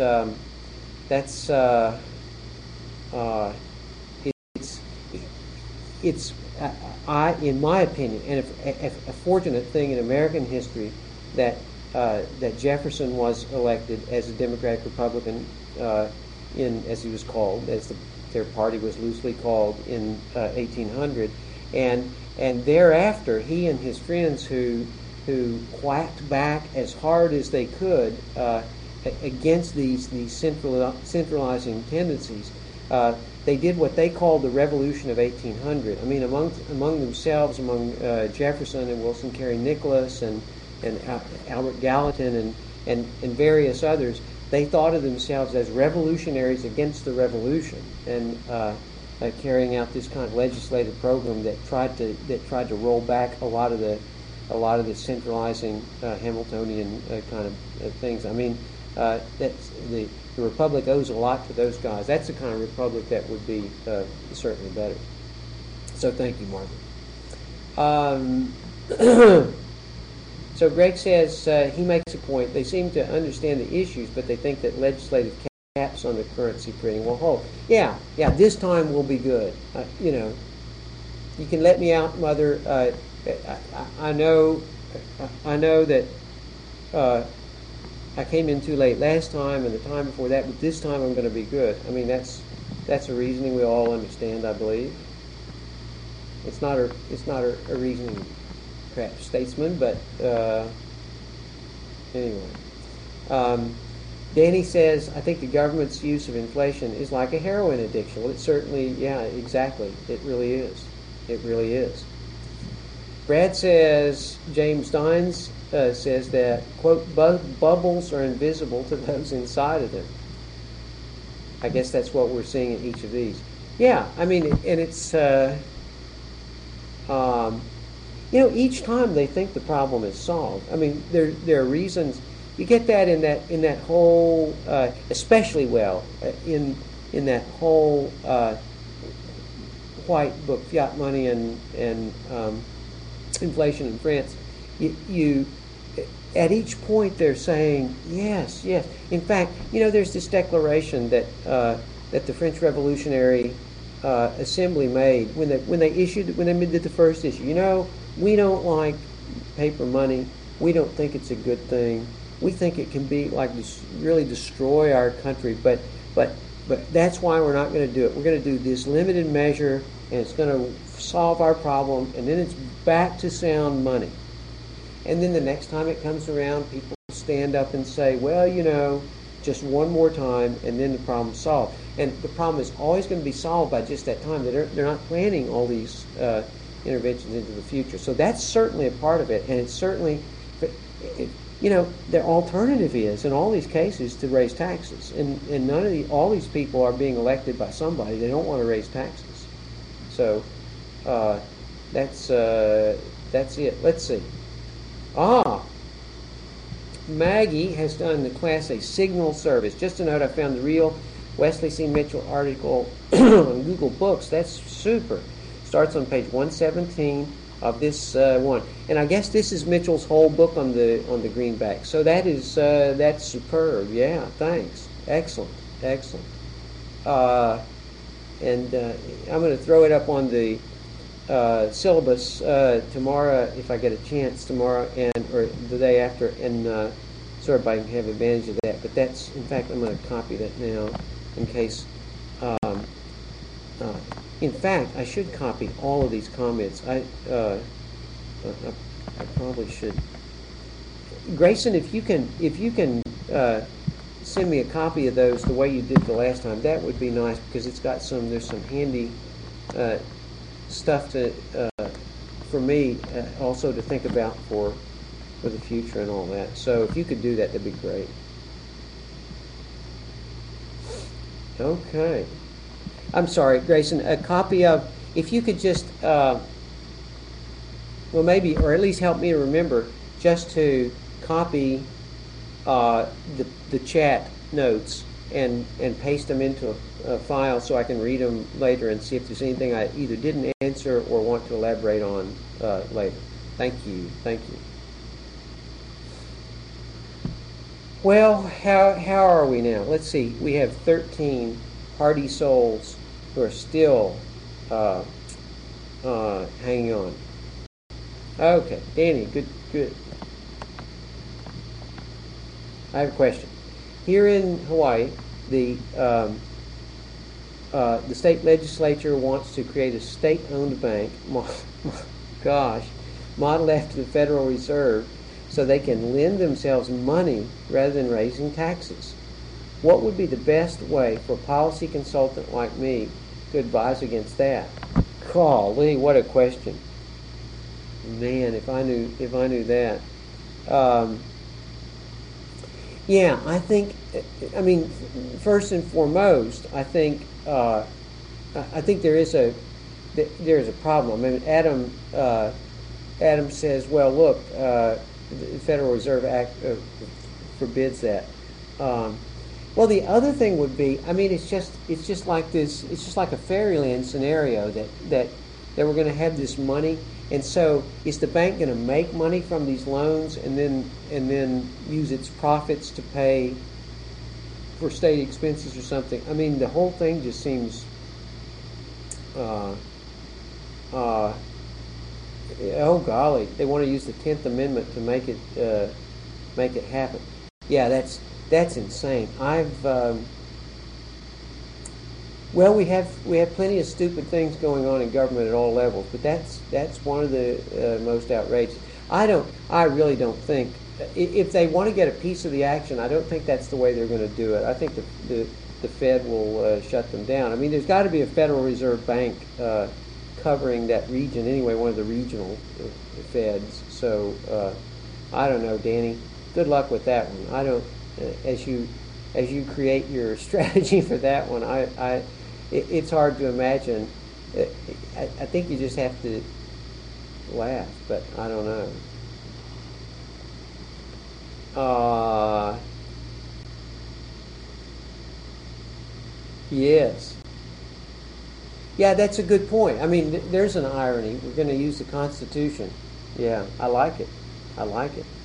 It's in my opinion, and a fortunate thing in American history that Jefferson was elected as a Democratic Republican as he was called, as their party was loosely called in 1800, and thereafter he and his friends who quacked back as hard as they could against these centralizing tendencies. They did what they called the Revolution of 1800. I mean, among themselves, among Jefferson and Wilson Carey Nicholas and Albert Gallatin and various others, they thought of themselves as revolutionaries against the revolution, and carrying out this kind of legislative program that tried to roll back a lot of the centralizing Hamiltonian kind of things. I mean, that's the republic owes a lot to those guys. That's the kind of republic that would be certainly better. So thank you, Margaret. So Greg says he makes a point. They seem to understand the issues, but they think that legislative caps on the currency printing will hold. Yeah, this time will be good. You can let me out, Mother. I know that I came in too late last time and the time before that, but this time I'm going to be good. I mean, that's a reasoning we all understand, I believe. It's not a reasoning, perhaps, statesman, but anyway. Danny says, I think the government's use of inflation is like a heroin addiction. Well, it certainly, yeah, exactly. It really is. It really is. Brad says, James Dines says that, quote, bubbles are invisible to those inside of them. I guess that's what we're seeing in each of these. Yeah, I mean, and it's, each time they think the problem is solved. I mean, there are reasons. You get that in that whole, especially well in that whole White book, Fiat Money and Inflation in France. You at each point they're saying yes. In fact, there's this declaration that the French Revolutionary Assembly made when they did the first issue. We don't like paper money. We don't think it's a good thing. We think it can be really destroy our country. But that's why we're not going to do it. We're going to do this limited measure, and it's going to solve our problem. And then it's back to sound money. And then the next time it comes around, people stand up and say, well, just one more time, and then the problem's solved. And the problem is always going to be solved by just that time. They're not planning all these interventions into the future. So that's certainly a part of it, and it's certainly, their alternative is, in all these cases, to raise taxes. And all these people are being elected by somebody. They don't want to raise taxes. So that's it. Let's see. Maggie has done the Class A signal service. Just a note, I found the real Wesley C. Mitchell article on Google Books. That's super. Starts on page 117 of this one, and I guess this is Mitchell's whole book on the greenback. So that's superb. Yeah, thanks. Excellent. And I'm going to throw it up on the syllabus tomorrow if I get a chance tomorrow or the day after, and so everybody can have advantage of that. But that's, in fact, I'm going to copy that now in case. In fact, I should copy all of these comments. I probably should. Grayson, if you can send me a copy of those the way you did the last time, that would be nice, because it's got there's some handy stuff for me also to think about for the future and all that. So if you could do that, that'd be great. Okay. I'm sorry, Grayson, a copy of, if you could just, well, maybe, or at least help me to remember, just to copy the chat notes and paste them into a file so I can read them later and see if there's anything I either didn't answer or want to elaborate on later. Thank you. Thank you. Well, how are we now? Let's see. We have 13 hardy souls who are still hanging on. Okay, Danny, good. I have a question. Here in Hawaii, the state legislature wants to create a state-owned bank, modeled after the Federal Reserve, so they can lend themselves money rather than raising taxes. What would be the best way for a policy consultant like me to advise against that? Golly, what a question. Man, if I knew that. Yeah, I think, first and foremost, I think there is a problem. I mean, Adam says, well, look, the Federal Reserve Act forbids that. Well, the other thing would be, it's just like this. It's just like a fairyland scenario that we're going to have this money, and so is the bank going to make money from these loans and then use its profits to pay for state expenses or something? I mean, the whole thing just seems. Oh golly, they want to use the 10th Amendment to make it happen. Yeah, that's insane. Well, we have plenty of stupid things going on in government at all levels, but that's one of the most outrageous. I really don't think, if they want to get a piece of the action, I don't think that's the way they're going to do it. I think the Fed will shut them down. I mean, there's got to be a Federal Reserve Bank covering that region anyway, one of the regional Feds. So I don't know, Danny. Good luck with that one. I don't. As you create your strategy for that one, it's hard to imagine. I think you just have to laugh, but I don't know. Yes. Yeah, that's a good point. I mean, there's an irony. We're going to use the Constitution. Yeah, I like it. I like it.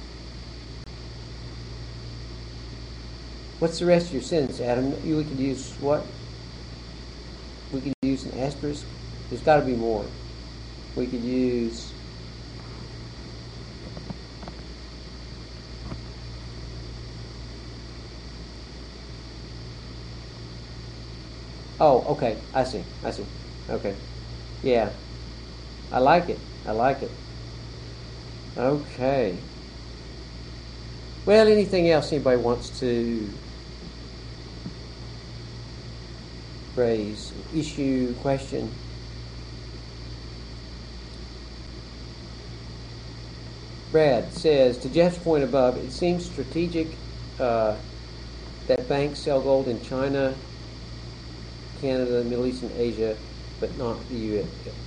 What's the rest of your sentence, Adam? We could use what? We could use an asterisk. There's got to be more. We could use... Oh, okay. I see. Okay. Yeah. I like it. Okay. Well, anything else anybody wants to raise? Issue, question? Brad says, to Jeff's point above, it seems strategic that banks sell gold in China, Canada, Middle East, and Asia, but not the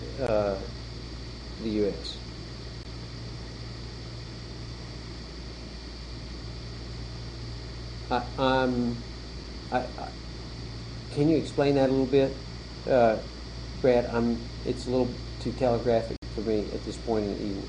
U.S. Can you explain that a little bit, Brad? It's a little too telegraphic for me at this point in the evening.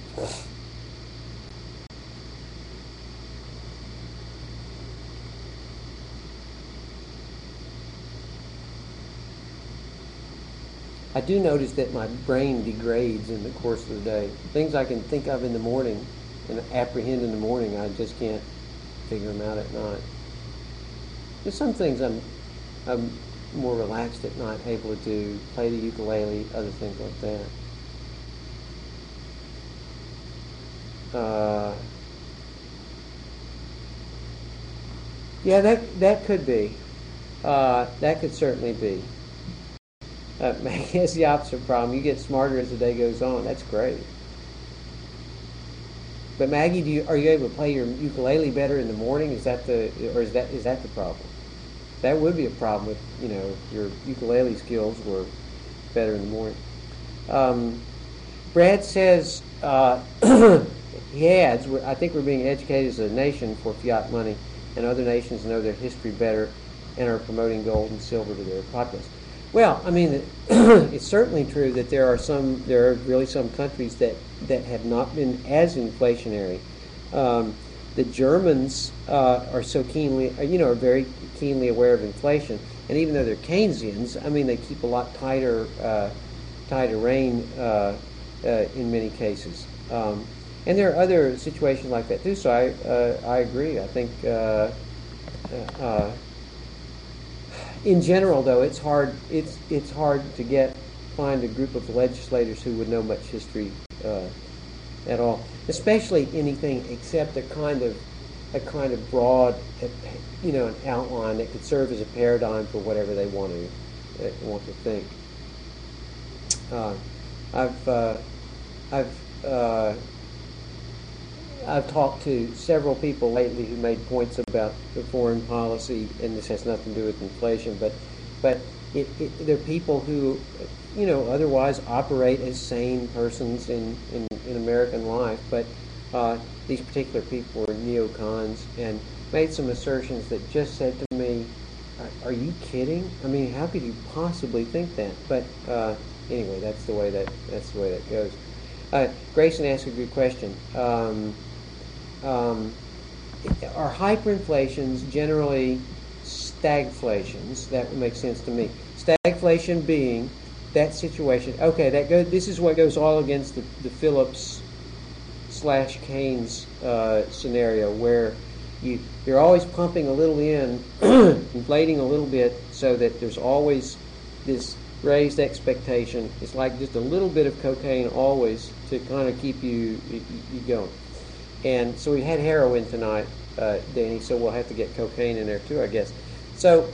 I do notice that my brain degrades in the course of the day. Things I can think of in the morning and apprehend in the morning, I just can't figure them out at night. There's some things I'm more relaxed at night, able to do, play the ukulele, other things like that. Yeah, that could be. That could certainly be. Maggie has the opposite problem. You get smarter as the day goes on. That's great. But Maggie, are you able to play your ukulele better in the morning? Is that the problem? That would be a problem if your ukulele skills were better in the morning. Brad says he adds, I think we're being educated as a nation for fiat money, and other nations know their history better and are promoting gold and silver to their populace. Well, I mean, it's certainly true that there are really some countries that have not been as inflationary. The Germans are so keenly, are very keenly aware of inflation, and even though they're Keynesians, I mean, they keep a lot tighter rein in many cases. And there are other situations like that too. So I agree. I think in general, though, it's hard. It's hard to find a group of legislators who would know much history at all, especially anything except a kind of broad, an outline that could serve as a paradigm for whatever they want to think. I've talked to several people lately who made points about the foreign policy, and this has nothing to do with inflation, but they're people who, otherwise operate as sane persons in American life, but these particular people were neocons and made some assertions that just said to me, "Are you kidding? I mean, how could you possibly think that?" But anyway, that's the way that goes. Grayson asked a good question. Are hyperinflations generally stagflations? That would make sense to me. Stagflation being that situation. Okay, this is what goes all against the Phillips / Keynes scenario, where you're always pumping a little in, inflating a little bit, so that there's always this raised expectation. It's like just a little bit of cocaine always to kind of keep you going. And so we had heroin tonight, Danny, so we'll have to get cocaine in there too, I guess. So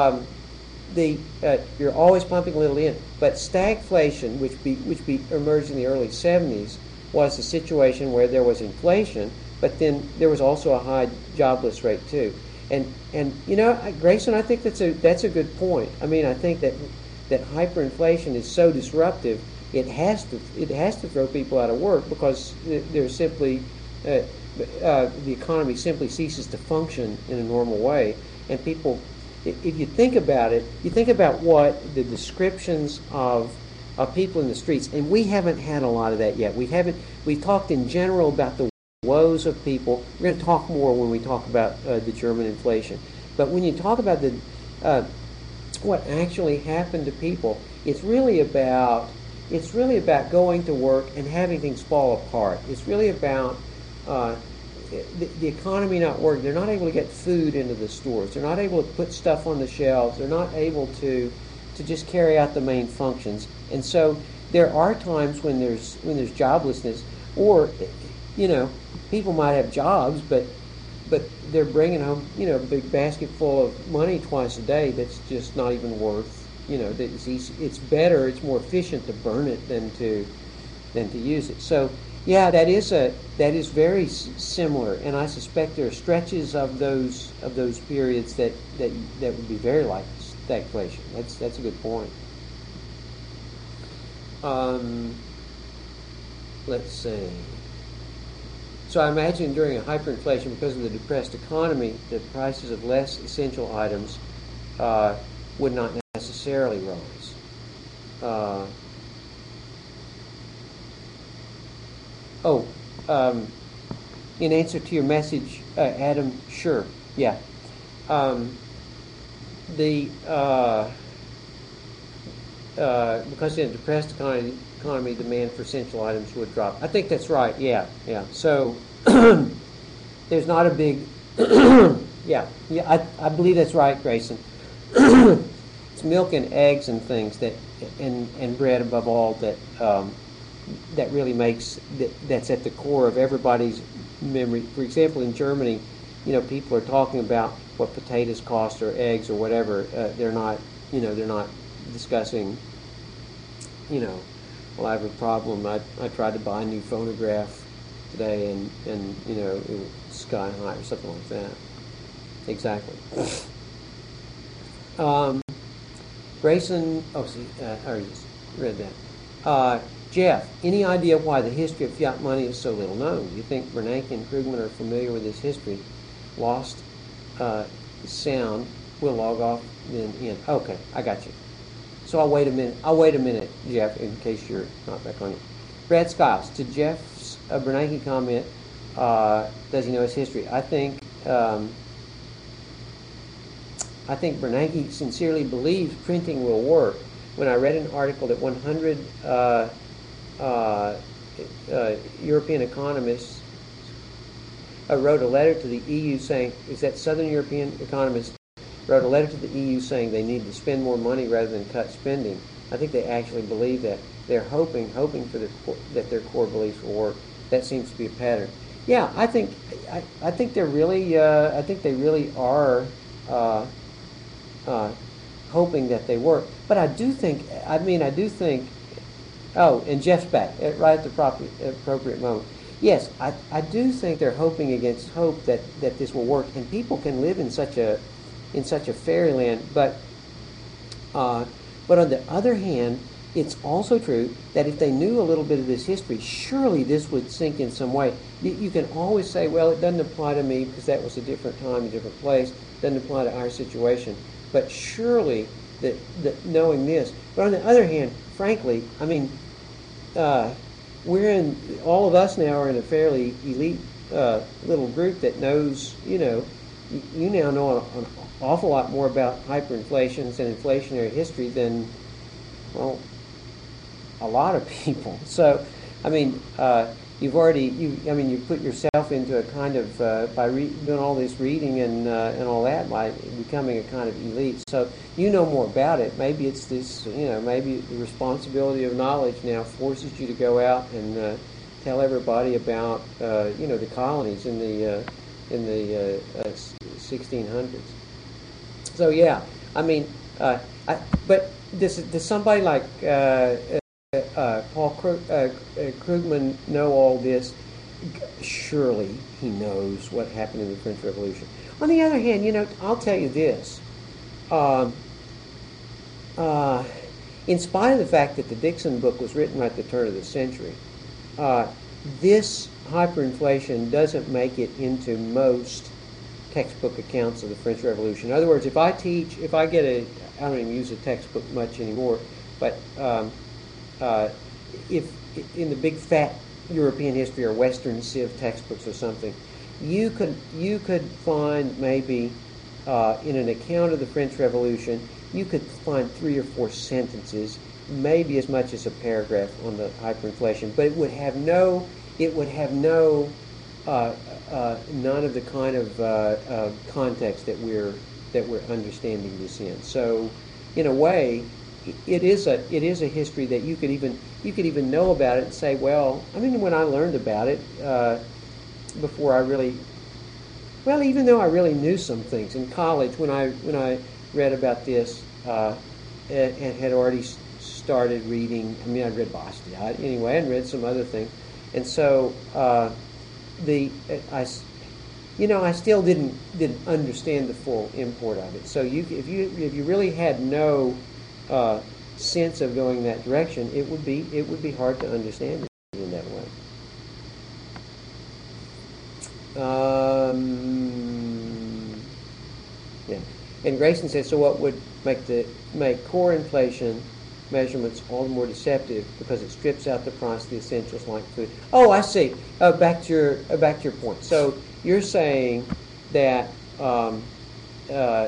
you're always pumping a little in. But stagflation, which emerged in the early 70s, was a situation where there was inflation, but then there was also a high jobless rate too. And Grayson, I think that's a good point. I mean, I think that hyperinflation is so disruptive, it has to throw people out of work, because there's simply the economy simply ceases to function in a normal way. And people, if you think about it, you think about what the descriptions of people in the streets, and we haven't had a lot of that yet. We've talked in general about the woes of people. We're going to talk more when we talk about the German inflation. But when you talk about what actually happened to people, it's really about going to work and having things fall apart. It's really about the economy not working. They're not able to get food into the stores. They're not able to put stuff on the shelves. They're not able to just carry out the main functions. And so there are times when there's joblessness, or people might have jobs, but they're bringing home a big basket full of money twice a day that's just not even worth. It's more efficient to burn it than to use it. So yeah, that is very similar, and I suspect there are stretches of those periods that would be very like stagflation. That's a good point. Let's see. So I imagine during a hyperinflation, because of the depressed economy, the prices of less essential items would not necessarily rise. In answer to your message, Adam, sure, yeah. Because in a depressed economy, demand for essential items would drop. I think that's right. Yeah. So there's not a big. I believe that's right, Grayson. It's milk and eggs and things and bread above all that really makes that's at the core of everybody's memory. For example, in Germany, people are talking about what potatoes cost or eggs or whatever. They're not discussing. Well, I have a problem. I tried to buy a new phonograph today, and it was sky high or something like that. Exactly. Grayson, read that. Jeff, any idea why the history of fiat money is so little known? Do you think Bernanke and Krugman are familiar with this history? Lost sound. We'll log off then in. Okay, I got you. So I'll wait a minute, Jeff, in case you're not back on it. Brad Skiles, to Jeff's Bernanke comment, does he know his history? I think Bernanke sincerely believes printing will work. When I read an article that 100 European economists wrote a letter to the EU saying, is that Southern European economists wrote a letter to the EU saying they need to spend more money rather than cut spending. I think they actually believe that. They're hoping for that their core beliefs will work. That seems to be a pattern. Yeah, I think they're really they really are hoping that they work. But I do think. Oh, and Jeff's back right at the appropriate moment. Yes, I do think they're hoping against hope that this will work, and people can live in such a fairyland. But on the other hand, it's also true that if they knew a little bit of this history, surely this would sink in some way. You can always say, well, it doesn't apply to me because that was a different time, a different place. It doesn't apply to our situation. But surely that knowing this. But on the other hand, frankly, I mean, all of us now are in a fairly elite little group that knows, you now know an awful lot more about hyperinflations and inflationary history than, well, a lot of people. So, I mean, you put yourself into a kind of by doing all this reading and all that, by becoming a kind of elite. So you know more about it. Maybe it's this, maybe the responsibility of knowledge now forces you to go out and tell everybody about, the colonies in the 1600s. So yeah, I mean, but does somebody like Paul Krugman know all this? Surely he knows what happened in the French Revolution. On the other hand, I'll tell you this. In spite of the fact that the Dixon book was written right at the turn of the century, this hyperinflation doesn't make it into most textbook accounts of the French Revolution. In other words, if I don't even use a textbook much anymore, but if in the big fat European history or Western Civ textbooks or something, you could find maybe in an account of the French Revolution, you could find 3 or 4 sentences, maybe as much as a paragraph on the hyperinflation, but it would have none of the kind of context that we're understanding this in. So, in a way, it is a history that you could even know about it and say, well, I mean, when I learned about it before I really, well, even though I really knew some things in college, when I read about this and had already started reading, I mean, I'd read Bastiat anyway, and read some other things, and so I still didn't understand the full import of it. So if you really had no sense of going that direction, it would be hard to understand it in that way. Yeah. And Grayson says, so what would make core inflation measurements all the more deceptive? Because it strips out the price of the essentials like food. Oh, I see. Back to your point. So you're saying that that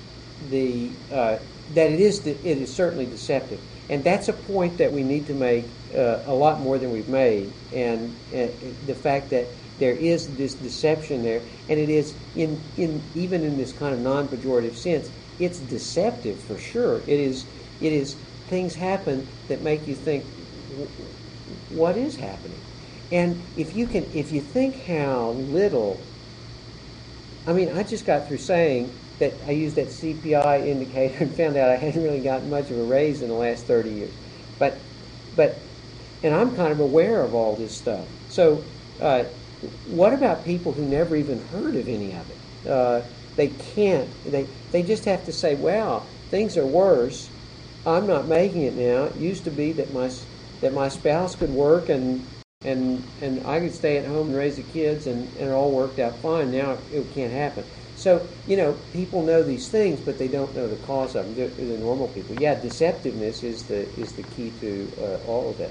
it is certainly deceptive, and that's a point that we need to make a lot more than we've made. And the fact that there is this deception there, and it is even in this kind of non-pejorative sense, it's deceptive for sure. It is things happen that make you think, what is happening? And if you think how little, I mean, I just got through saying that I used that CPI indicator and found out I hadn't really gotten much of a raise in the last 30 years. But and I'm kind of aware of all this stuff. So what about people who never even heard of any of it? They just have to say, well, things are worse, I'm not making it now. It used to be that my spouse could work and I could stay at home and raise the kids, and it all worked out fine. Now it can't happen. So, people know these things, but they don't know the cause of them. The normal people. Yeah, deceptiveness is the key to all of that.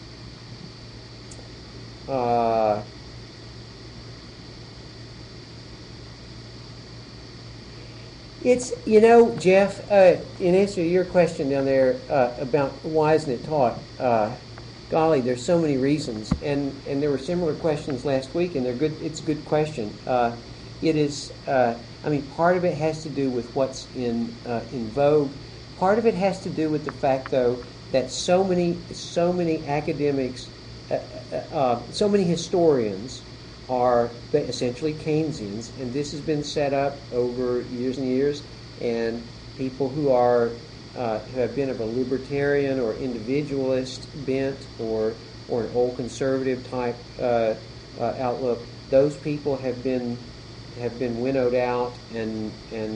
It's, Jeff, in answer to your question down there about why isn't it taught, golly, there's so many reasons, and there were similar questions last week, and they're good. It's a good question. It is. Part of it has to do with what's in vogue. Part of it has to do with the fact, though, that so many academics, so many historians are essentially Keynesians, and this has been set up over years and years, and people who have been of a libertarian or individualist bent or an old conservative type outlook, those people have been winnowed out and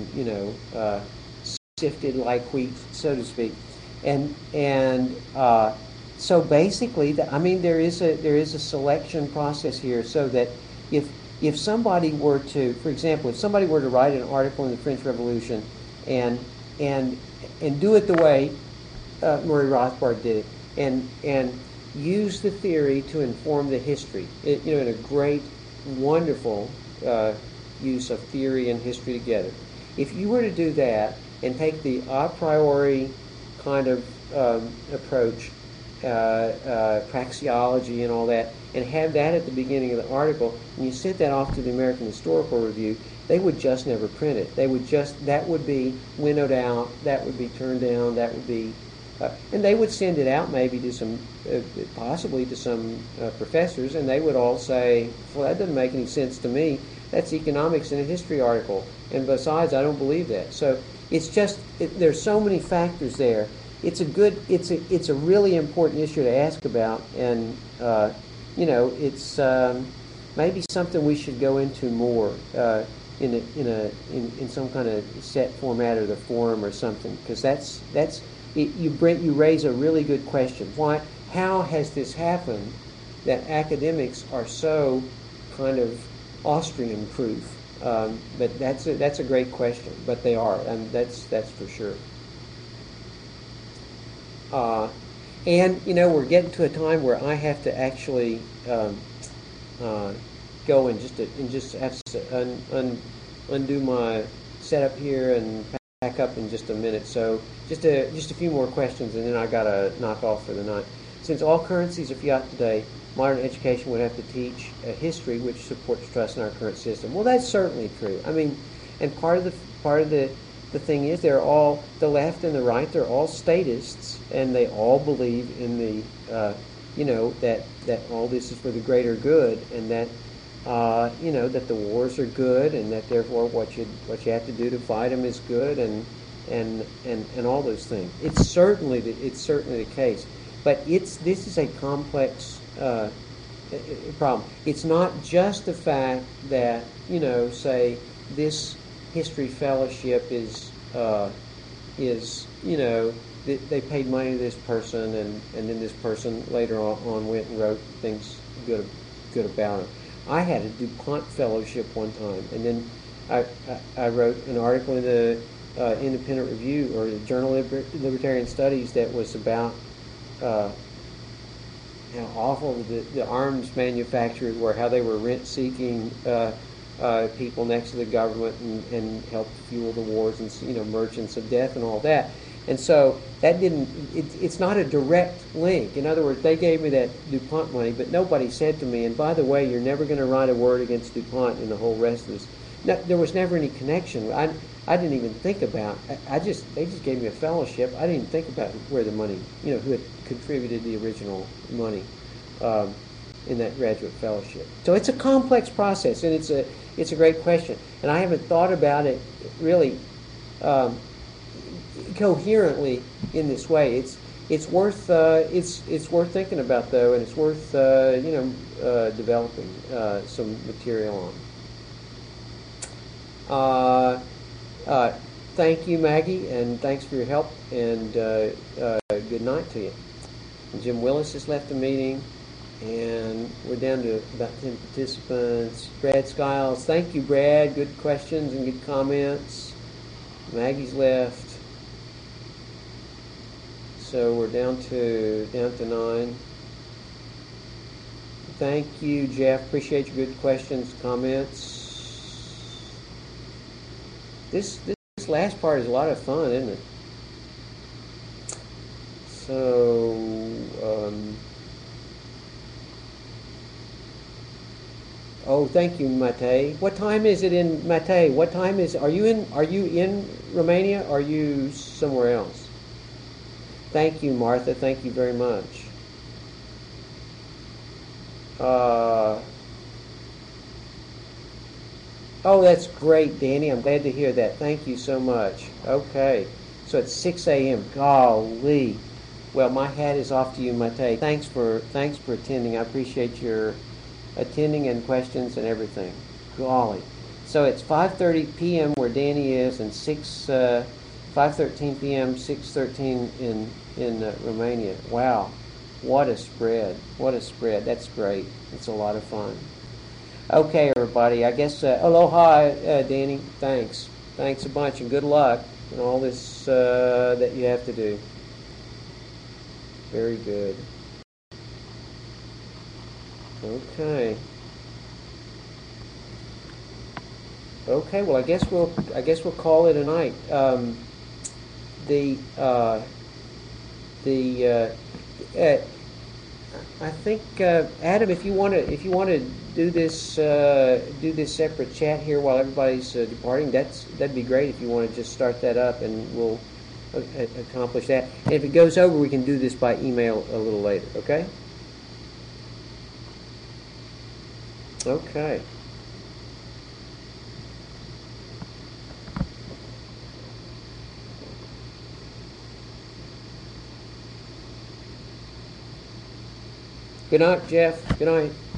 sifted like wheat, so to speak, and so basically, there is a selection process here, so that if somebody were to, for example, if somebody were to write an article in the French Revolution and do it the way Murray Rothbard did it, and use the theory to inform the history, in a great, wonderful use of theory and history together. If you were to do that and take the a priori kind of approach, praxeology and all that, and have that at the beginning of the article, and you sent that off to the American Historical Review, they would just never print it. That would be winnowed out, that would be turned down, that would be, and they would send it out maybe to some, possibly to some professors, and they would all say, well, that doesn't make any sense to me. That's economics in a history article, and besides, I don't believe that. So it's just, there's so many factors there. It's a really important issue to ask about, and it's maybe something we should go into more in some kind of set format or the forum or something, because you raise a really good question. How has this happened that academics are so kind of Austrian proof? But that's a great question. But they are, and that's for sure. And we're getting to a time where I have to actually go and just have to undo my setup here and back up in just a minute. So just a few more questions, and then I got to knock off for the night. Since all currencies are fiat today, modern education would have to teach a history which supports trust in our current system. Well, that's certainly true. And part of the thing is, they're all, the left and the right, they're all statists, and they all believe in the that all this is for the greater good, and that that the wars are good, and that therefore what you have to do to fight them is good, and all those things. It's certainly the case, but this is a complex problem. It's not just the fact that say this history fellowship is they paid money to this person, and then this person later on went and wrote things good about him. I had a DuPont fellowship one time, and then I wrote an article in the Independent Review or the Journal of Libertarian Studies that was about how awful the arms manufacturers were, how they were rent-seeking people next to the government and helped fuel the wars, and merchants of death and all that. And so that it's not a direct link. In other words, they gave me that DuPont money, but nobody said to me, and by the way, you're never going to write a word against DuPont in the whole rest of this. No, there was never any connection. I didn't even think about, they just gave me a fellowship. I didn't even think about where the money, who had contributed the original money in that graduate fellowship. So it's a complex process, and it's a great question. And I haven't thought about it really coherently in this way. It's worth thinking about, though, and it's worth developing some material on. thank you, Maggie, and thanks for your help, and good night to you. And Jim Willis has left the meeting, and we're down to about 10 participants. Brad Skiles, thank you, Brad. Good questions and good comments. Maggie's left. So we're down to 9. Thank you, Jeff. Appreciate your good questions, comments. This last part is a lot of fun, isn't it? So, oh, thank you, Mate. What time is it in Mate? What time is? Are you in Romania? Or are you somewhere else? Thank you, Martha. Thank you very much. Oh, that's great, Danny. I'm glad to hear that. Thank you so much. Okay. So it's 6 a.m. Golly. Well, my hat is off to you, Mate. Thanks for attending. I appreciate your attending and questions and everything. Golly. So it's 5:30 p.m. where Danny is, and 5:13 p.m., 6:13 in Romania. Wow. What a spread. What a spread. That's great. It's a lot of fun. Okay, everybody. I guess, aloha, Danny. Thanks. Thanks a bunch, and good luck in all this that you have to do. Very good. Okay. Okay. Well, I guess we'll call it a night. I think Adam, if you want to do this separate chat here while everybody's departing, that'd be great. If you want to just start that up, and we'll accomplish that. And if it goes over, we can do this by email a little later. Okay. Okay. Good night, Jeff. Good night.